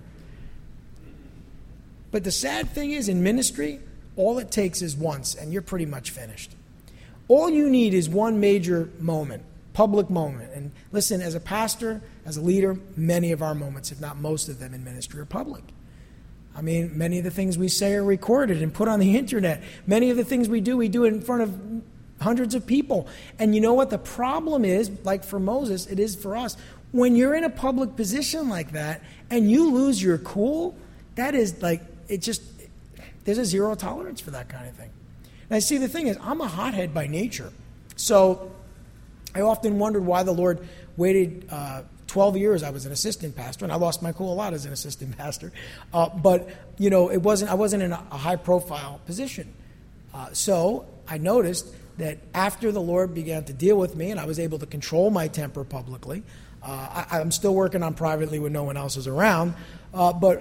But the sad thing is, in ministry, all it takes is once, and you're pretty much finished. All you need is one major moment, public moment. And listen, as a pastor, as a leader, many of our moments, if not most of them in ministry, are public. I mean, many of the things we say are recorded and put on the internet. Many of the things we do it in front of hundreds of people. And you know what the problem is, like for Moses, it is for us. When you're in a public position like that and you lose your cool, that is like, there's a zero tolerance for that kind of thing. And I see the thing is, I'm a hothead by nature. So I often wondered why the Lord waited 12 years. I was an assistant pastor, and I lost my cool a lot as an assistant pastor. But, you know, I wasn't in a high-profile position. So I noticed that after the Lord began to deal with me and I was able to control my temper publicly, I'm still working on privately when no one else is around, but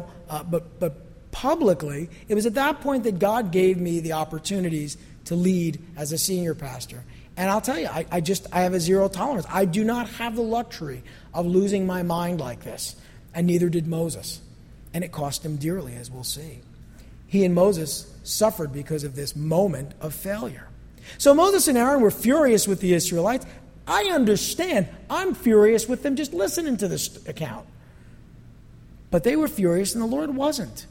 publicly, it was at that point that God gave me the opportunities to lead as a senior pastor. And I'll tell you, I have a zero tolerance. I do not have the luxury of losing my mind like this. And neither did Moses. And it cost him dearly, as we'll see. He and Moses suffered because of this moment of failure. So Moses and Aaron were furious with the Israelites. I understand. I'm furious with them just listening to this account. But they were furious and the Lord wasn't.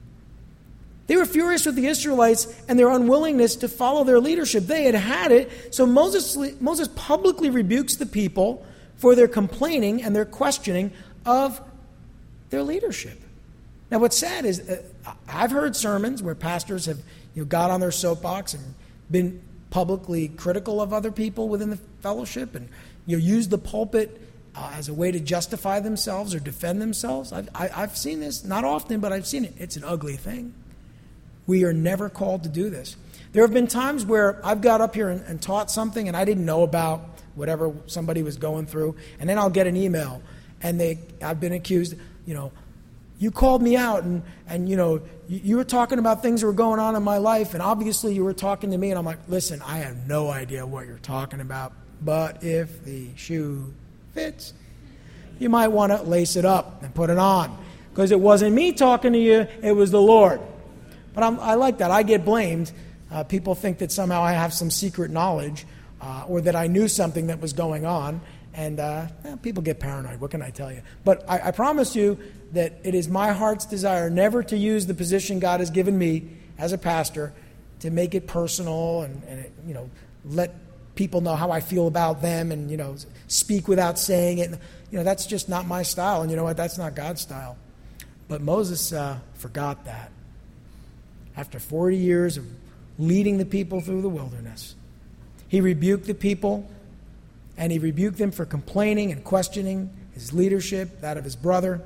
They were furious with the Israelites and their unwillingness to follow their leadership. They had had it. So Moses publicly rebukes the people for their complaining and their questioning of their leadership. Now, what's sad is I've heard sermons where pastors have got on their soapbox and been publicly critical of other people within the fellowship and used the pulpit as a way to justify themselves or defend themselves. I've seen this, not often, but I've seen it. It's an ugly thing. We are never called to do this. There have been times where I've got up here and taught something and I didn't know about whatever somebody was going through, and then I'll get an email and I've been accused, you called me out and you were talking about things that were going on in my life, and obviously you were talking to me, and I'm like, listen, I have no idea what you're talking about, but if the shoe fits, you might want to lace it up and put it on, because it wasn't me talking to you, it was the Lord. But I like that. I get blamed. People think that somehow I have some secret knowledge or that I knew something that was going on. And people get paranoid. What can I tell you? But I promise you that it is my heart's desire never to use the position God has given me as a pastor to make it personal and let people know how I feel about them and, speak without saying it. That's just not my style. And you know what? That's not God's style. But Moses forgot that. After 40 years of leading the people through the wilderness, he rebuked the people, and he rebuked them for complaining and questioning his leadership, that of his brother.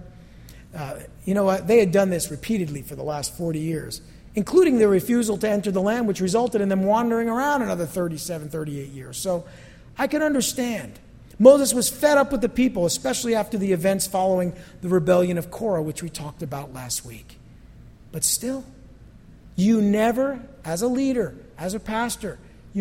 You know what? They had done this repeatedly for the last 40 years, including their refusal to enter the land, which resulted in them wandering around another 37, 38 years. So I can understand. Moses was fed up with the people, especially after the events following the rebellion of Korah, which we talked about last week. But still, you never, as a leader, as a pastor,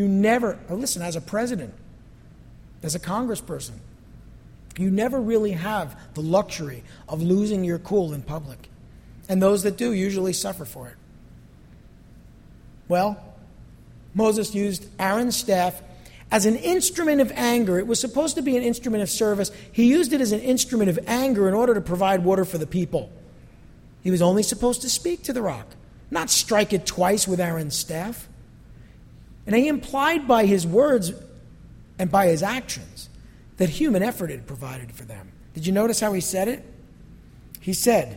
as a president, as a congressperson, you never really have the luxury of losing your cool in public. And those that do usually suffer for it. Well, Moses used Aaron's staff as an instrument of anger. It was supposed to be an instrument of service. He used it as an instrument of anger in order to provide water for the people. He was only supposed to speak to the rock, not strike it twice with Aaron's staff. And he implied by his words and by his actions that human effort had provided for them. Did you notice how he said it? He said,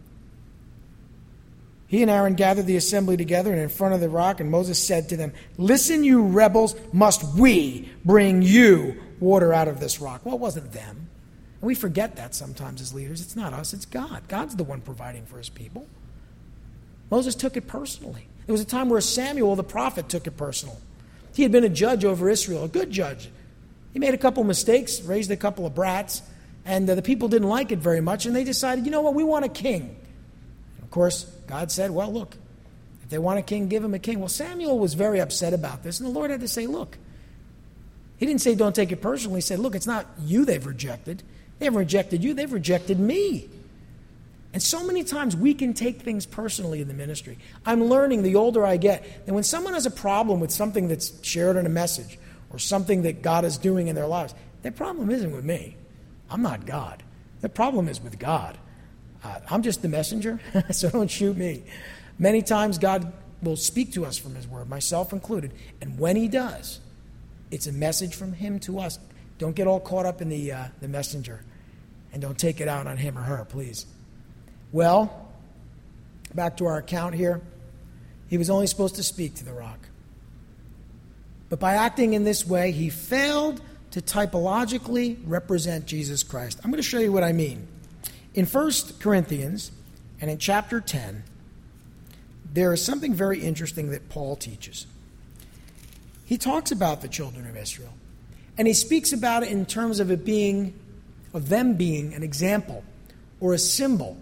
he and Aaron gathered the assembly together and in front of the rock, and Moses said to them, "Listen, you rebels, must we bring you water out of this rock?" Well, it wasn't them. And we forget that sometimes as leaders. It's not us, it's God. God's the one providing for his people. Moses took it personally. There was a time where Samuel the prophet took it personal. He had been a judge over Israel, a good judge. He made a couple mistakes, raised a couple of brats, and the people didn't like it very much, and they decided, you know what, we want a king. And of course, God said, well, look, if they want a king, give them a king. Well, Samuel was very upset about this, and the Lord had to say, look. He didn't say don't take it personally. He said, look, it's not you they've rejected. They haven't rejected you, they've rejected me. And so many times we can take things personally in the ministry. I'm learning the older I get that when someone has a problem with something that's shared in a message or something that God is doing in their lives, their problem isn't with me. I'm not God. The problem is with God. I'm just the messenger, so don't shoot me. Many times God will speak to us from his word, myself included. And when he does, it's a message from him to us. Don't get all caught up in the messenger. And don't take it out on him or her, please. Well, back to our account here. He was only supposed to speak to the rock. But by acting in this way, he failed to typologically represent Jesus Christ. I'm going to show you what I mean. In 1 Corinthians and in chapter 10, there is something very interesting that Paul teaches. He talks about the children of Israel, and he speaks about it in terms of them being an example or a symbol.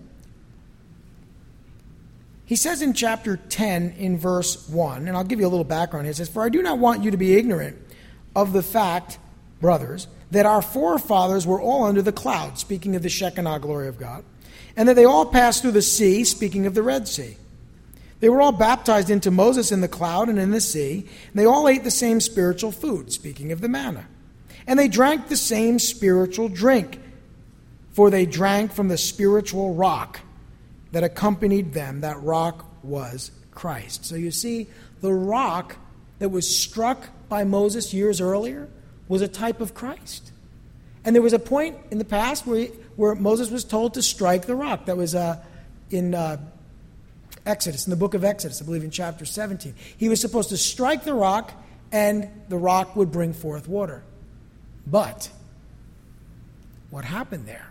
He says in chapter 10 in verse 1, and I'll give you a little background here. It says, "For I do not want you to be ignorant of the fact, brothers, that our forefathers were all under the cloud, speaking of the Shekinah glory of God, and that they all passed through the sea, speaking of the Red Sea. They were all baptized into Moses in the cloud and in the sea, and they all ate the same spiritual food, speaking of the manna. And they drank the same spiritual drink, for they drank from the spiritual rock that accompanied them. That rock was Christ. So you see, the rock that was struck by Moses years earlier was a type of Christ. And there was a point in the past where Moses was told to strike the rock. That was in Exodus, in the book of Exodus, I believe in chapter 17. He was supposed to strike the rock, and the rock would bring forth water. But what happened there?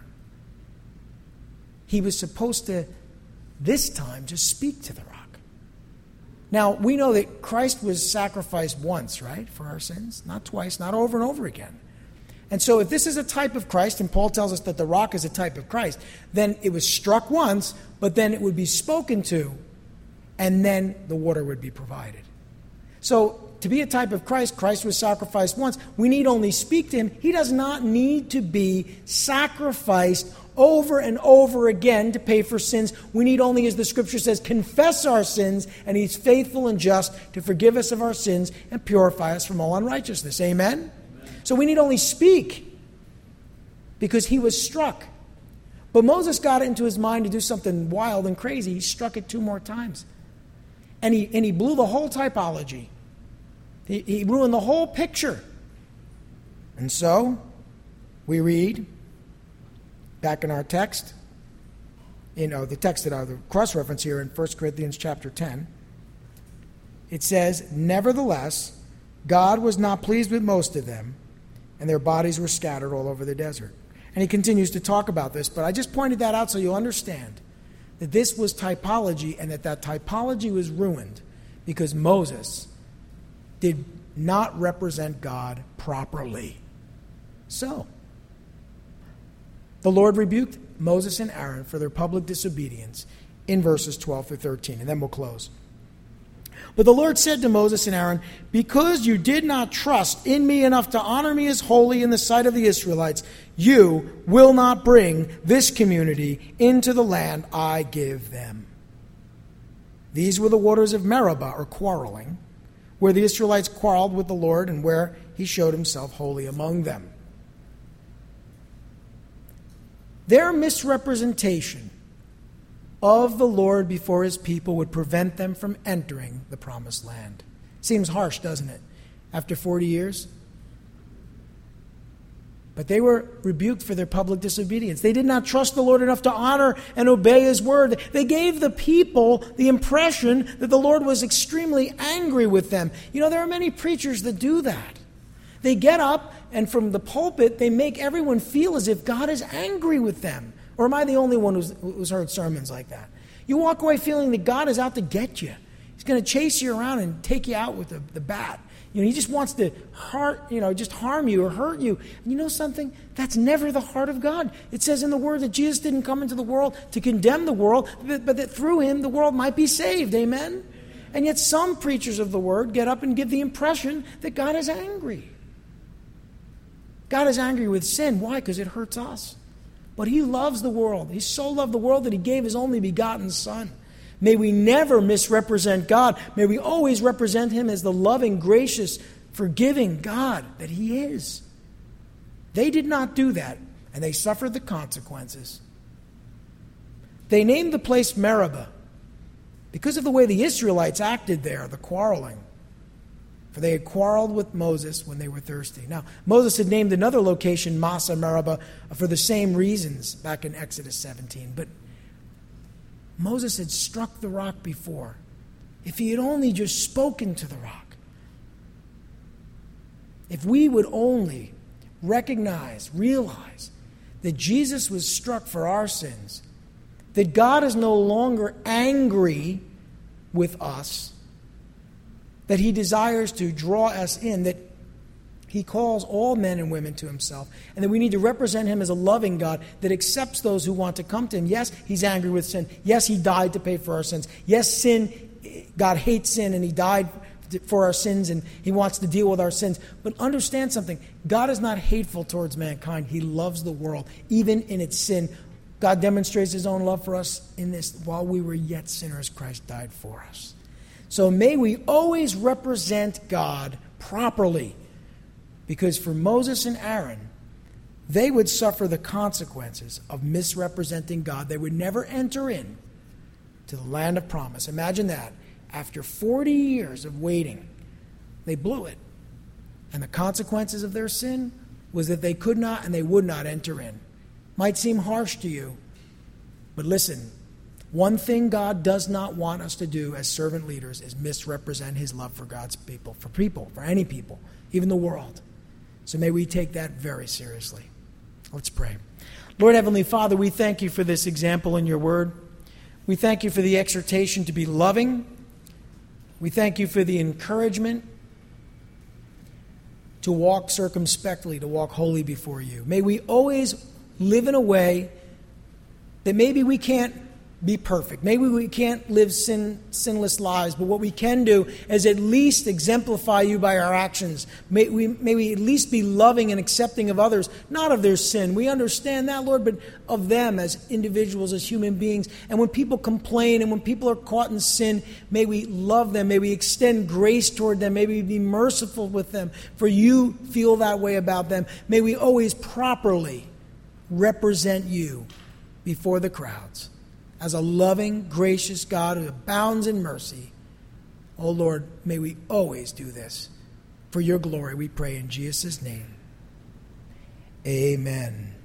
He was supposed to, this time, just speak to the rock. Now, we know that Christ was sacrificed once, right, for our sins? Not twice, not over and over again. And so if this is a type of Christ, and Paul tells us that the rock is a type of Christ, then it was struck once, but then it would be spoken to, and then the water would be provided. So to be a type of Christ, Christ was sacrificed once. We need only speak to him. He does not need to be sacrificed over and over again to pay for sins. We need only, as the scripture says, confess our sins, and he's faithful and just to forgive us of our sins and purify us from all unrighteousness. Amen? So we need only speak because he was struck. But Moses got it into his mind to do something wild and crazy. He struck it 2 more times. And he blew the whole typology. He ruined the whole picture. And so we read back in our text, the text that are the cross-reference here in 1 Corinthians chapter 10. It says, "Nevertheless, God was not pleased with most of them, and their bodies were scattered all over the desert." And he continues to talk about this, but I just pointed that out so you'll understand that this was typology, and that typology was ruined because Moses did not represent God properly. So, the Lord rebuked Moses and Aaron for their public disobedience in verses 12 through 13, and then we'll close. But the Lord said to Moses and Aaron, "Because you did not trust in me enough to honor me as holy in the sight of the Israelites, you will not bring this community into the land I give them." These were the waters of Meribah, or quarreling, where the Israelites quarreled with the Lord and where he showed himself holy among them. Their misrepresentation of the Lord before his people would prevent them from entering the promised land. Seems harsh, doesn't it? After 40 years? But they were rebuked for their public disobedience. They did not trust the Lord enough to honor and obey his word. They gave the people the impression that the Lord was extremely angry with them. You know, there are many preachers that do that. They get up and from the pulpit, they make everyone feel as if God is angry with them. Or am I the only one who's heard sermons like that? You walk away feeling that God is out to get you. He's going to chase you around and take you out with the bat. You know, he just wants to harm you or hurt you. And you know something? That's never the heart of God. It says in the Word that Jesus didn't come into the world to condemn the world, but that through him the world might be saved. Amen? And yet some preachers of the Word get up and give the impression that God is angry. God is angry with sin. Why? Because it hurts us. But he loves the world. He so loved the world that he gave his only begotten Son. May we never misrepresent God. May we always represent him as the loving, gracious, forgiving God that he is. They did not do that, and they suffered the consequences. They named the place Meribah because of the way the Israelites acted there, the quarreling. For they had quarreled with Moses when they were thirsty. Now, Moses had named another location Massa Meribah for the same reasons back in Exodus 17. But Moses had struck the rock before. If he had only just spoken to the rock. If we would only realize that Jesus was struck for our sins, that God is no longer angry with us, that he desires to draw us in, that he calls all men and women to himself, and that we need to represent him as a loving God that accepts those who want to come to him. Yes, he's angry with sin. Yes, he died to pay for our sins. Yes, God hates sin, and he died for our sins, and he wants to deal with our sins. But understand something. God is not hateful towards mankind. He loves the world, even in its sin. God demonstrates his own love for us in this: while we were yet sinners, Christ died for us. So may we always represent God properly, because for Moses and Aaron, they would suffer the consequences of misrepresenting God. They would never enter in to the land of promise. Imagine that. After 40 years of waiting, they blew it. And the consequences of their sin was that they could not and they would not enter in. Might seem harsh to you, but listen, one thing God does not want us to do as servant leaders is misrepresent his love for God's people, for any people, even the world. So may we take that very seriously. Let's pray. Lord Heavenly Father, we thank you for this example in your word. We thank you for the exhortation to be loving. We thank you for the encouragement to walk circumspectly, to walk holy before you. May we always live in a way that maybe we can't be perfect. Maybe we can't live sinless lives, but what we can do is at least exemplify you by our actions. May we at least be loving and accepting of others, not of their sin. We understand that, Lord, but of them as individuals, as human beings. And when people complain and when people are caught in sin, may we love them. May we extend grace toward them. May we be merciful with them, for you feel that way about them. May we always properly represent you before the crowds as a loving, gracious God who abounds in mercy. Oh Lord, may we always do this. For your glory, we pray in Jesus' name. Amen.